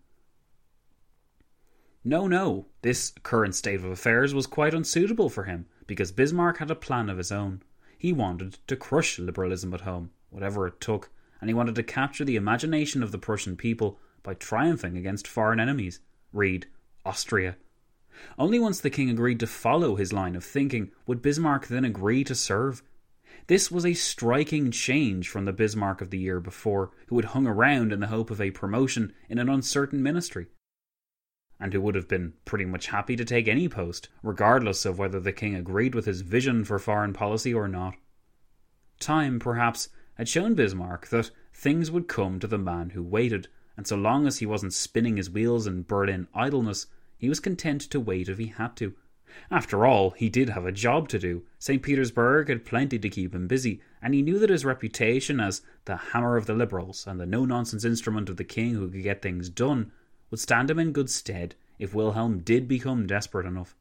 No, no, this current state of affairs was quite unsuitable for him, because Bismarck had a plan of his own. He wanted to crush liberalism at home, whatever it took, and he wanted to capture the imagination of the Prussian people by triumphing against foreign enemies. Read Austria. Only once the king agreed to follow his line of thinking would Bismarck then agree to serve. This was a striking change from the Bismarck of the year before, who had hung around in the hope of a promotion in an uncertain ministry, and who would have been pretty much happy to take any post, regardless of whether the king agreed with his vision for foreign policy or not. Time, perhaps, had shown Bismarck that things would come to the man who waited, and so long as he wasn't spinning his wheels in Berlin idleness, he was content to wait if he had to. After all, he did have a job to do. Saint Petersburg had plenty to keep him busy, and he knew that his reputation as the hammer of the liberals and the no-nonsense instrument of the king who could get things done would stand him in good stead if Wilhelm did become desperate enough.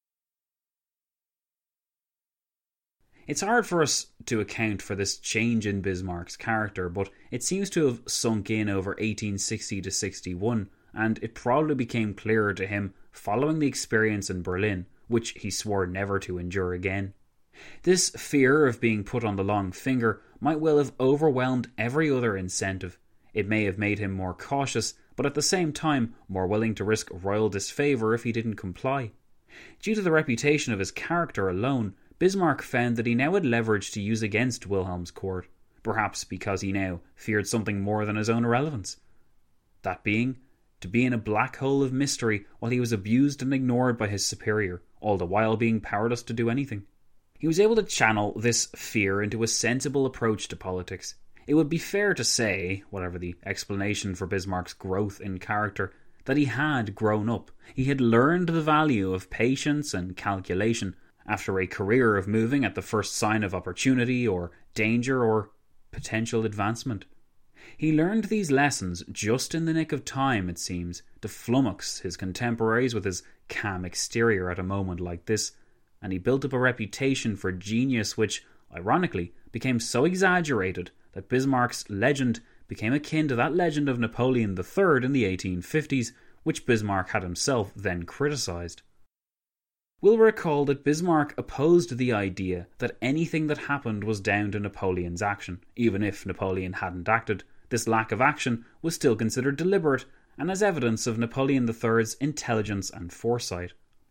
It's hard for us to account for this change in Bismarck's character, but it seems to have sunk in over eighteen sixty to sixty-one, and it probably became clearer to him following the experience in Berlin, which he swore never to endure again. This fear of being put on the long finger might well have overwhelmed every other incentive. It may have made him more cautious, but at the same time more willing to risk royal disfavour if he didn't comply. Due to the reputation of his character alone, Bismarck found that he now had leverage to use against Wilhelm's court, perhaps because he now feared something more than his own irrelevance. That being, to be in a black hole of mystery while he was abused and ignored by his superior, all the while being powerless to do anything. He was able to channel this fear into a sensible approach to politics. It would be fair to say, whatever the explanation for Bismarck's growth in character, that he had grown up. He had learned the value of patience and calculation after a career of moving at the first sign of opportunity or danger or potential advancement. He learned these lessons just in the nick of time, it seems, to flummox his contemporaries with his calm exterior at a moment like this, and he built up a reputation for genius which, ironically, became so exaggerated that Bismarck's legend became akin to that legend of Napoleon the Third in the eighteen fifties, which Bismarck had himself then criticised. We'll recall that Bismarck opposed the idea that anything that happened was down to Napoleon's action. Even if Napoleon hadn't acted, this lack of action was still considered deliberate and as evidence of Napoleon the Third's intelligence and foresight.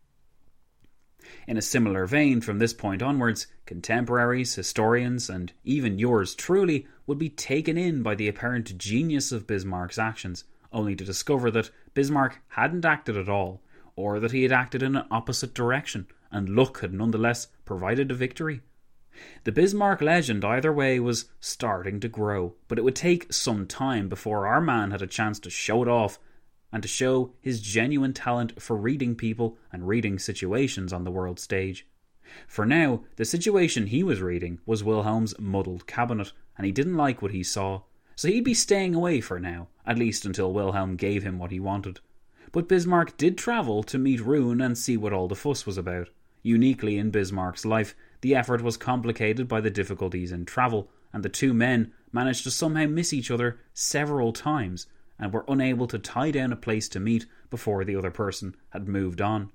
In a similar vein, from this point onwards, contemporaries, historians, and even yours truly would be taken in by the apparent genius of Bismarck's actions, only to discover that Bismarck hadn't acted at all, or that he had acted in an opposite direction, and luck had nonetheless provided a victory. The Bismarck legend either way was starting to grow, but it would take some time before our man had a chance to show it off and to show his genuine talent for reading people and reading situations on the world stage. For now, the situation he was reading was Wilhelm's muddled cabinet, and he didn't like what he saw, so he'd be staying away for now, at least until Wilhelm gave him what he wanted. But Bismarck did travel to meet Roon and see what all the fuss was about. Uniquely in Bismarck's life, the effort was complicated by the difficulties in travel, and the two men managed to somehow miss each other several times, and were unable to tie down a place to meet before the other person had moved on.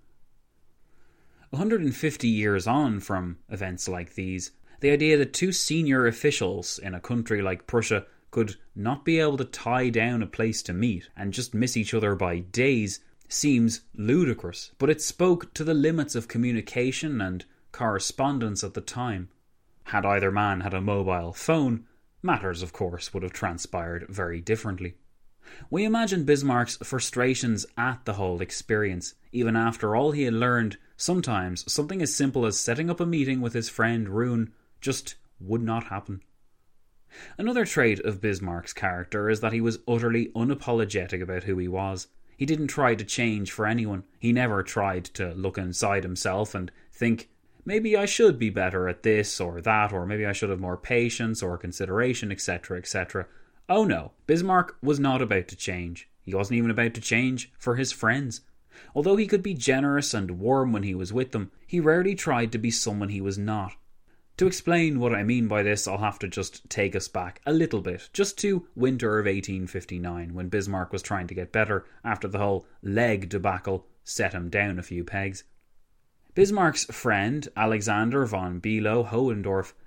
one hundred fifty years on from events like these, the idea that two senior officials in a country like Prussia could not be able to tie down a place to meet and just miss each other by days seems ludicrous, but it spoke to the limits of communication and correspondence at the time. Had either man had a mobile phone, matters of course would have transpired very differently. We imagine Bismarck's frustrations at the whole experience. Even after all he had learned, sometimes something as simple as setting up a meeting with his friend Roon just would not happen. Another trait of Bismarck's character is that he was utterly unapologetic about who he was. He didn't try to change for anyone. He never tried to look inside himself and think, maybe I should be better at this or that, or maybe I should have more patience or consideration, et cetera, et cetera. Oh no, Bismarck was not about to change. He wasn't even about to change for his friends. Although he could be generous and warm when he was with them, he rarely tried to be someone he was not. To explain what I mean by this, I'll have to just take us back a little bit, just to winter of eighteen fifty-nine, when Bismarck was trying to get better after the whole leg debacle set him down a few pegs. Bismarck's friend, Alexander von Below-Hohendorf,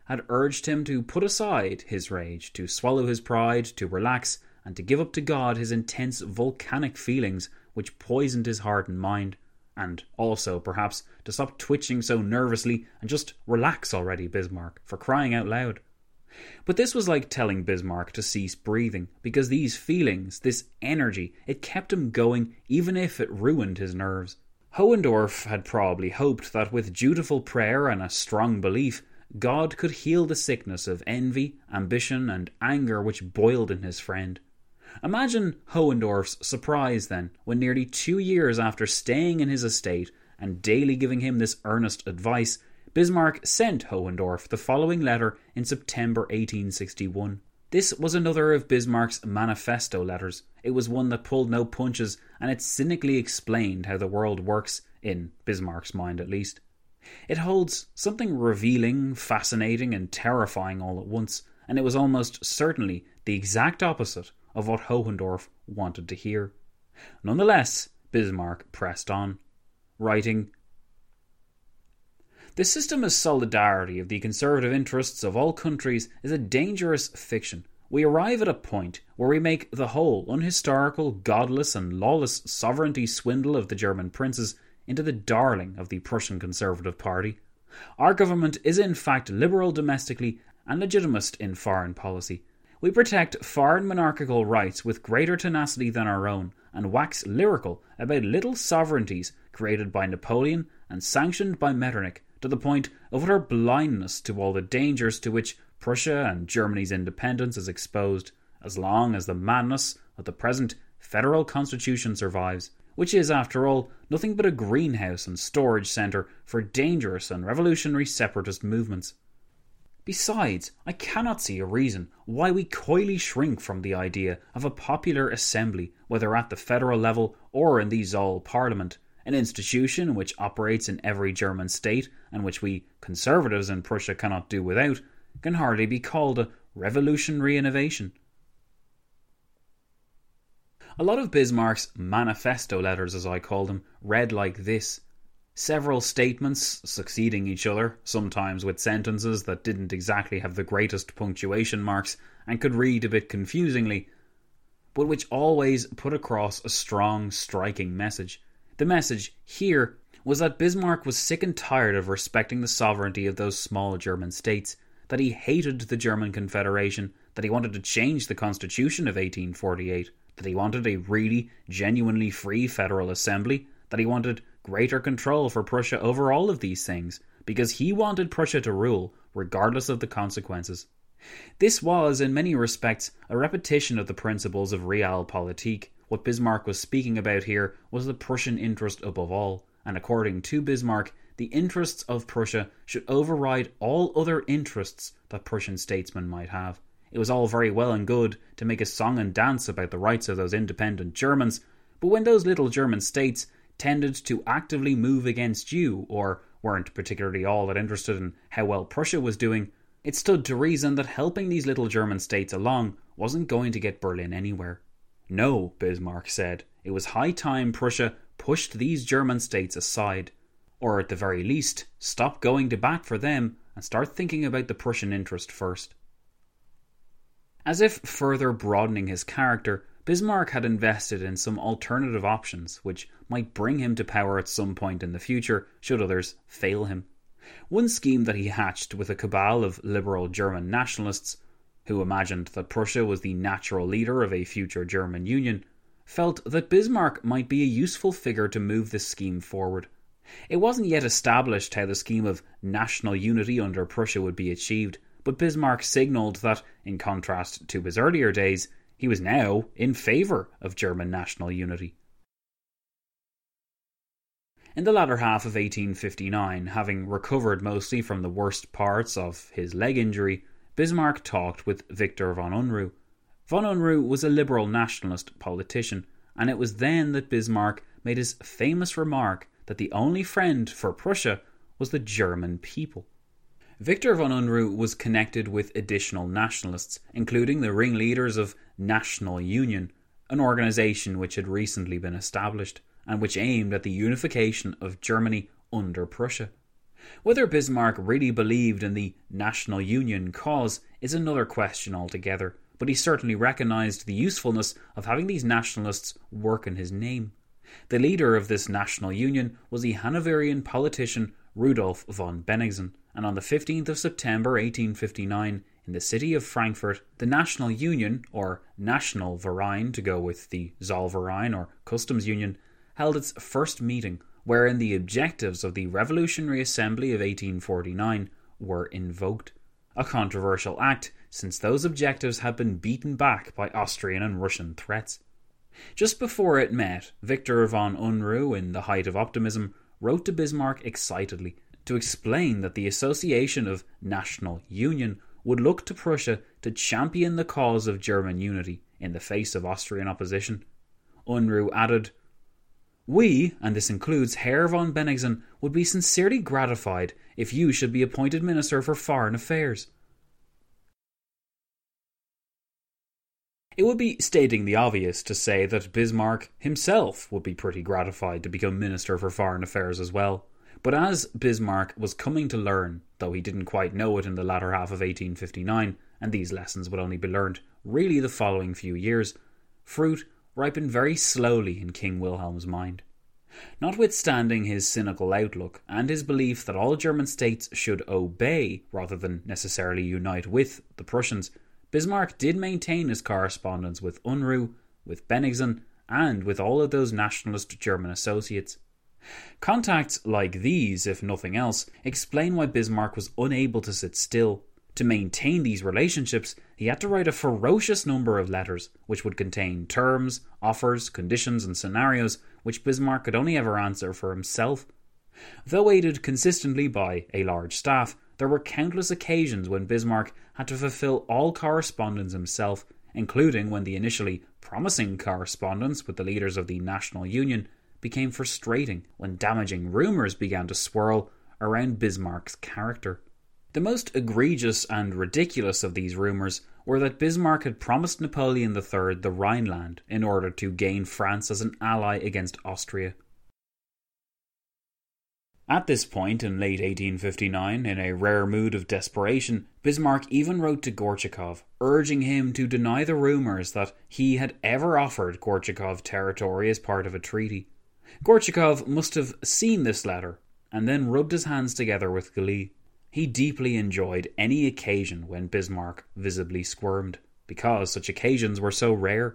had urged him to put aside his rage, to swallow his pride, to relax, and to give up to God his intense volcanic feelings which poisoned his heart and mind, and also, perhaps, to stop twitching so nervously and just relax already, Bismarck, for crying out loud. But this was like telling Bismarck to cease breathing, because these feelings, this energy, it kept him going even if it ruined his nerves. Hohendorf had probably hoped that with dutiful prayer and a strong belief, God could heal the sickness of envy, ambition, and anger which boiled in his friend. Imagine Hohendorf's surprise then, when nearly two years after staying in his estate and daily giving him this earnest advice, Bismarck sent Hohendorf the following letter in September eighteen sixty-one. This was another of Bismarck's manifesto letters. It was one that pulled no punches, and it cynically explained how the world works, in Bismarck's mind at least. It holds something revealing, fascinating, and terrifying all at once, and it was almost certainly the exact opposite of what Hohendorf wanted to hear. Nonetheless, Bismarck pressed on, writing, "The system of solidarity of the conservative interests of all countries is a dangerous fiction. We arrive at a point where we make the whole unhistorical, godless and lawless sovereignty swindle of the German princes into the darling of the Prussian Conservative Party. Our government is in fact liberal domestically and legitimist in foreign policy. We protect foreign monarchical rights with greater tenacity than our own, and wax lyrical about little sovereignties created by Napoleon and sanctioned by Metternich, to the point of utter blindness to all the dangers to which Prussia and Germany's independence is exposed, as long as the madness of the present federal constitution survives, which is, after all, nothing but a greenhouse and storage centre for dangerous and revolutionary separatist movements. Besides, I cannot see a reason why we coyly shrink from the idea of a popular assembly, whether at the federal level or in the Zoll Parliament, an institution which operates in every German state and which we conservatives in Prussia cannot do without, can hardly be called a revolutionary innovation." A lot of Bismarck's manifesto letters, as I call them, read like this. Several statements succeeding each other, sometimes with sentences that didn't exactly have the greatest punctuation marks and could read a bit confusingly, but which always put across a strong, striking message. The message here was that Bismarck was sick and tired of respecting the sovereignty of those small German states, that he hated the German Confederation, that he wanted to change the constitution of eighteen forty-eight, that he wanted a really, genuinely free federal assembly, that he wanted greater control for Prussia over all of these things, because he wanted Prussia to rule, regardless of the consequences. This was, in many respects, a repetition of the principles of realpolitik. What Bismarck was speaking about here was the Prussian interest above all, and according to Bismarck, the interests of Prussia should override all other interests that Prussian statesmen might have. It was all very well and good to make a song and dance about the rights of those independent Germans, but when those little German states tended to actively move against you, or weren't particularly all that interested in how well Prussia was doing, it stood to reason that helping these little German states along wasn't going to get Berlin anywhere. No, Bismarck said, it was high time Prussia pushed these German states aside, or at the very least, stop going to bat for them and start thinking about the Prussian interest first. As if further broadening his character, Bismarck had invested in some alternative options which might bring him to power at some point in the future, should others fail him. One scheme that he hatched with a cabal of liberal German nationalists, who imagined that Prussia was the natural leader of a future German Union, felt that Bismarck might be a useful figure to move this scheme forward. It wasn't yet established how the scheme of national unity under Prussia would be achieved, but Bismarck signalled that, in contrast to his earlier days, he was now in favour of German national unity. In the latter half of eighteen fifty-nine, having recovered mostly from the worst parts of his leg injury, Bismarck talked with Victor von Unruh. Von Unruh was a liberal nationalist politician, and it was then that Bismarck made his famous remark that the only friend for Prussia was the German people. Victor von Unruh was connected with additional nationalists, including the ringleaders of National Union, an organisation which had recently been established, and which aimed at the unification of Germany under Prussia. Whether Bismarck really believed in the National Union cause is another question altogether, but he certainly recognised the usefulness of having these nationalists work in his name. The leader of this National Union was the Hanoverian politician Rudolf von Bennigsen, and on the fifteenth of September eighteen fifty-nine, in the city of Frankfurt, the National Union, or National Verein to go with the Zollverein or Customs Union, held its first meeting, wherein the objectives of the Revolutionary Assembly of eighteen forty-nine were invoked. A controversial act, since those objectives had been beaten back by Austrian and Russian threats. Just before it met, Victor von Unruh, in the height of optimism, wrote to Bismarck excitedly to explain that the association of National Union would look to Prussia to champion the cause of German unity in the face of Austrian opposition. Unruh added, "We, and this includes Herr von Bennigsen, would be sincerely gratified if you should be appointed Minister for Foreign Affairs." It would be stating the obvious to say that Bismarck himself would be pretty gratified to become Minister for Foreign Affairs as well. But as Bismarck was coming to learn, though he didn't quite know it in the latter half of eighteen fifty-nine, and these lessons would only be learned really the following few years, fruit ripened very slowly in King Wilhelm's mind. Notwithstanding his cynical outlook and his belief that all German states should obey rather than necessarily unite with the Prussians, Bismarck did maintain his correspondence with Unruh, with Bennigsen, and with all of those nationalist German associates. Contacts like these, if nothing else, explain why Bismarck was unable to sit still. To maintain these relationships, he had to write a ferocious number of letters, which would contain terms, offers, conditions, and scenarios which Bismarck could only ever answer for himself. Though aided consistently by a large staff, there were countless occasions when Bismarck had to fulfill all correspondence himself, including when the initially promising correspondence with the leaders of the National Union became frustrating when damaging rumours began to swirl around Bismarck's character. The most egregious and ridiculous of these rumours were that Bismarck had promised Napoleon the Third the Rhineland in order to gain France as an ally against Austria. At this point in late eighteen fifty-nine, in a rare mood of desperation, Bismarck even wrote to Gorchakov, urging him to deny the rumours that he had ever offered Gorchakov territory as part of a treaty. Gorchakov must have seen this letter, and then rubbed his hands together with glee. He deeply enjoyed any occasion when Bismarck visibly squirmed, because such occasions were so rare.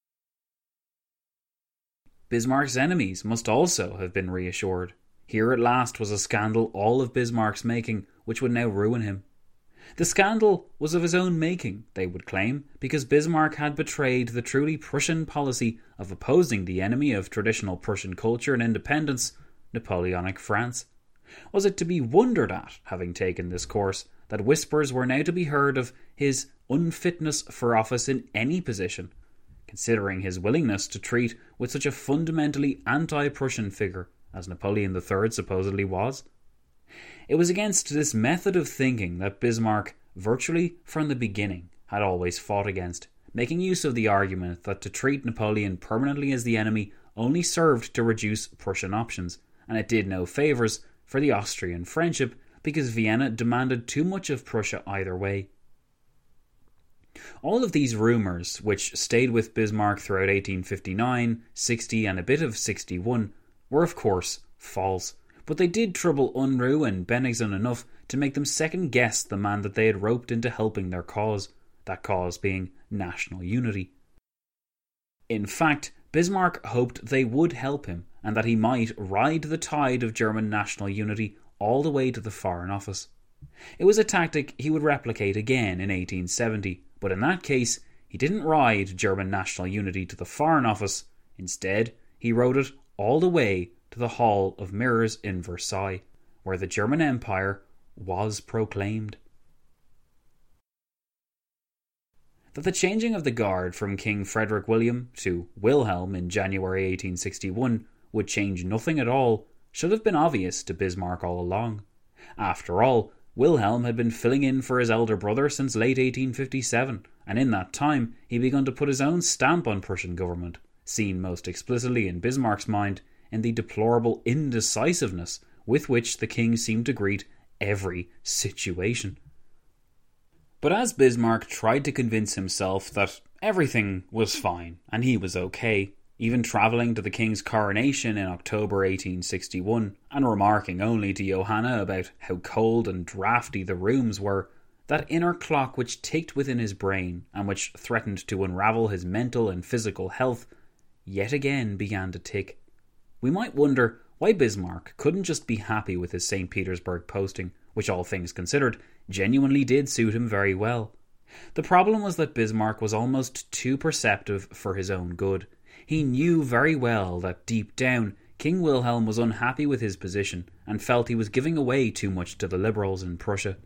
Bismarck's enemies must also have been reassured. Here at last was a scandal all of Bismarck's making, which would now ruin him. The scandal was of his own making, they would claim, because Bismarck had betrayed the truly Prussian policy of opposing the enemy of traditional Prussian culture and independence, Napoleonic France. Was it to be wondered at, having taken this course, that whispers were now to be heard of his unfitness for office in any position, considering his willingness to treat with such a fundamentally anti-Prussian figure as Napoleon the Third supposedly was? It was against this method of thinking that Bismarck, virtually from the beginning, had always fought against, making use of the argument that to treat Napoleon permanently as the enemy only served to reduce Prussian options, and it did no favours for the Austrian friendship because Vienna demanded too much of Prussia either way. All of these rumours, which stayed with Bismarck throughout eighteen fifty-nine, sixty and a bit of sixty-one, were of course false, but they did trouble Unruh and Bennigsen enough to make them second-guess the man that they had roped into helping their cause, that cause being national unity. In fact, Bismarck hoped they would help him, and that he might ride the tide of German national unity all the way to the Foreign Office. It was a tactic he would replicate again in eighteen seventy, but in that case, he didn't ride German national unity to the Foreign Office. Instead, he rode it all the way to the Hall of Mirrors in Versailles, where the German Empire was proclaimed. That the changing of the guard from King Frederick William to Wilhelm in January eighteen sixty-one would change nothing at all should have been obvious to Bismarck all along. After all, Wilhelm had been filling in for his elder brother since late eighteen fifty-seven, and in that time he begun to put his own stamp on Prussian government, seen most explicitly in Bismarck's mind in the deplorable indecisiveness with which the king seemed to greet every situation. But as Bismarck tried to convince himself that everything was fine and he was okay, even travelling to the king's coronation in October eighteen sixty-one and remarking only to Johanna about how cold and draughty the rooms were, that inner clock which ticked within his brain and which threatened to unravel his mental and physical health yet again began to tick. We might wonder why Bismarck couldn't just be happy with his Saint Petersburg posting, which all things considered genuinely did suit him very well. The problem was that Bismarck was almost too perceptive for his own good. He knew very well that deep down King Wilhelm was unhappy with his position and felt he was giving away too much to the liberals in Prussia.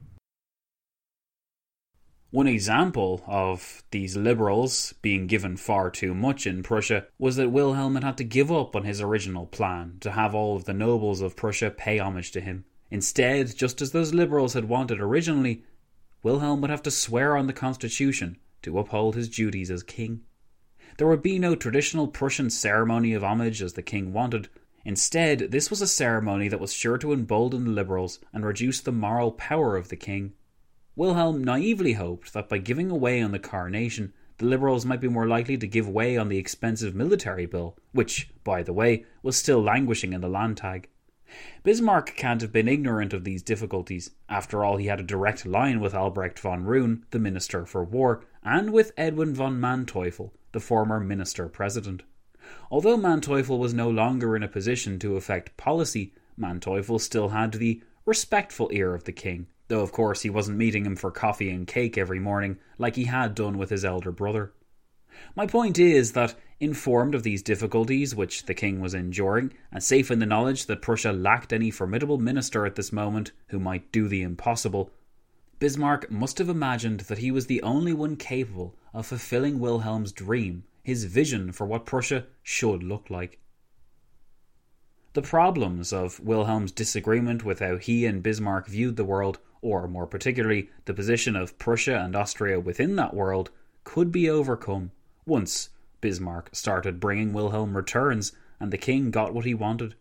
One example of these liberals being given far too much in Prussia was that Wilhelm had had to give up on his original plan to have all of the nobles of Prussia pay homage to him. Instead, just as those liberals had wanted originally, Wilhelm would have to swear on the constitution to uphold his duties as king. There would be no traditional Prussian ceremony of homage as the king wanted. Instead, this was a ceremony that was sure to embolden the liberals and reduce the moral power of the king. Wilhelm naively hoped that by giving away on the coronation, the liberals might be more likely to give way on the expensive military bill, which, by the way, was still languishing in the Landtag. Bismarck can't have been ignorant of these difficulties. After all, he had a direct line with Albrecht von Roon, the Minister for War, and with Edwin von Manteuffel, the former Minister-President. Although Manteuffel was no longer in a position to affect policy, Manteuffel still had the respectful ear of the king, though of course he wasn't meeting him for coffee and cake every morning like he had done with his elder brother. My point is that, informed of these difficulties which the king was enduring, and safe in the knowledge that Prussia lacked any formidable minister at this moment who might do the impossible, Bismarck must have imagined that he was the only one capable of fulfilling Wilhelm's dream, his vision for what Prussia should look like. The problems of Wilhelm's disagreement with how he and Bismarck viewed the world, or more particularly the position of Prussia and Austria within that world, could be overcome once Bismarck started bringing Wilhelm returns and the king got what he wanted.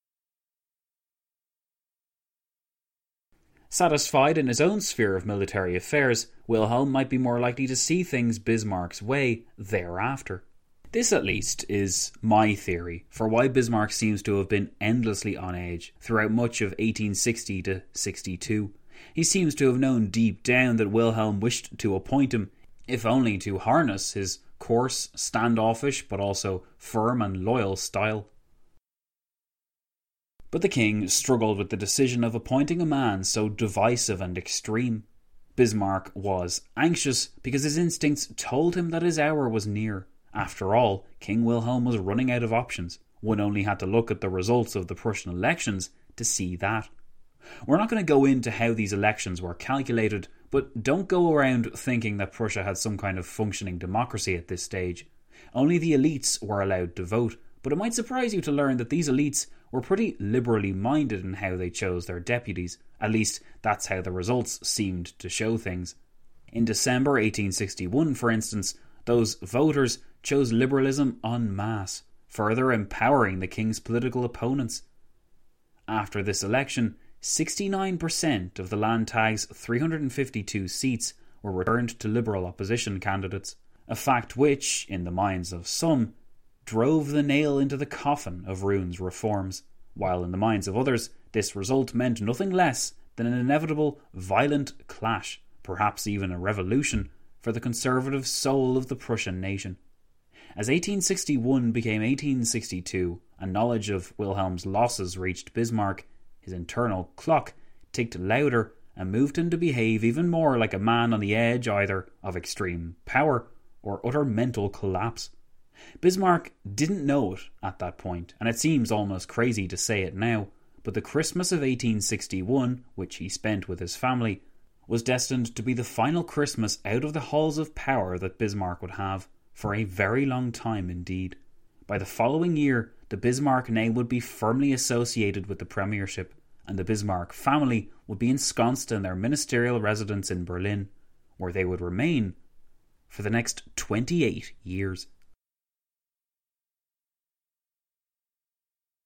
Satisfied in his own sphere of military affairs, Wilhelm might be more likely to see things Bismarck's way thereafter. This, at least, is my theory for why Bismarck seems to have been endlessly on edge throughout much of eighteen sixty to sixty-two. He seems to have known deep down that Wilhelm wished to appoint him, if only to harness his coarse, standoffish, but also firm and loyal style. But the king struggled with the decision of appointing a man so divisive and extreme. Bismarck was anxious because his instincts told him that his hour was near. After all, King Wilhelm was running out of options. One only had to look at the results of the Prussian elections to see that. We're not going to go into how these elections were calculated, but don't go around thinking that Prussia had some kind of functioning democracy at this stage. Only the elites were allowed to vote, but it might surprise you to learn that these elites were pretty liberally minded in how they chose their deputies. At least, that's how the results seemed to show things. In December eighteen sixty-one, for instance, those voters chose liberalism en masse, further empowering the king's political opponents. After this election, sixty-nine percent of the Landtag's three hundred fifty-two seats were returned to liberal opposition candidates, a fact which, in the minds of some, drove the nail into the coffin of Roon's reforms, while in the minds of others this result meant nothing less than an inevitable violent clash, perhaps even a revolution, for the conservative soul of the Prussian nation. As eighteen sixty-one became eighteen sixty-two, and knowledge of Wilhelm's losses reached Bismarck, his internal clock ticked louder and moved him to behave even more like a man on the edge either of extreme power or utter mental collapse. Bismarck didn't know it at that point, and it seems almost crazy to say it now, but the Christmas of eighteen sixty-one, which he spent with his family, was destined to be the final Christmas out of the halls of power that Bismarck would have, for a very long time indeed. By the following year, the Bismarck name would be firmly associated with the premiership, and the Bismarck family would be ensconced in their ministerial residence in Berlin, where they would remain for the next twenty-eight years.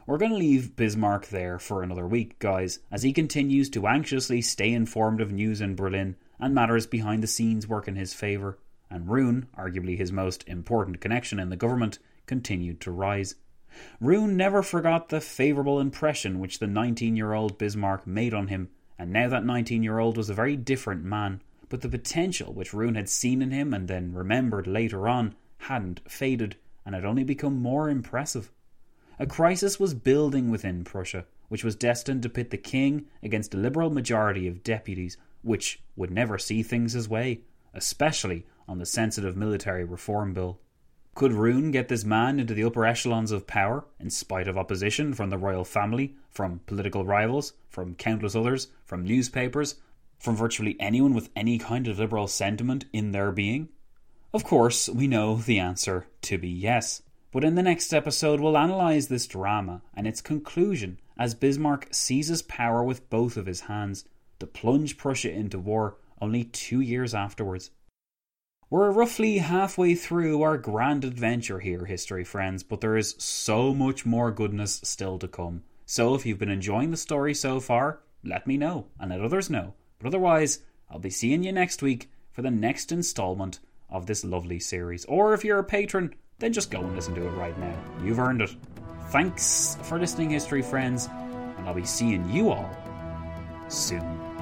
We're going to leave Bismarck there for another week, guys, as he continues to anxiously stay informed of news in Berlin and matters behind the scenes work in his favour, and Roon, arguably his most important connection in the government, continued to rise. Roon never forgot the favourable impression which the nineteen-year-old Bismarck made on him, and now that nineteen-year-old was a very different man, but the potential which Roon had seen in him and then remembered later on hadn't faded, and had only become more impressive. A crisis was building within Prussia, which was destined to pit the king against a liberal majority of deputies, which would never see things his way, especially on the sensitive military reform bill. Could Roon get this man into the upper echelons of power, in spite of opposition from the royal family, from political rivals, from countless others, from newspapers, from virtually anyone with any kind of liberal sentiment in their being? Of course, we know the answer to be yes. But in the next episode, we'll analyse this drama and its conclusion as Bismarck seizes power with both of his hands to plunge Prussia into war only two years afterwards. We're roughly halfway through our grand adventure here, history friends, but there is so much more goodness still to come. So if you've been enjoying the story so far, let me know and let others know. But otherwise, I'll be seeing you next week for the next instalment of this lovely series. Or if you're a patron, then just go and listen to it right now. You've earned it. Thanks for listening, history friends, and I'll be seeing you all soon.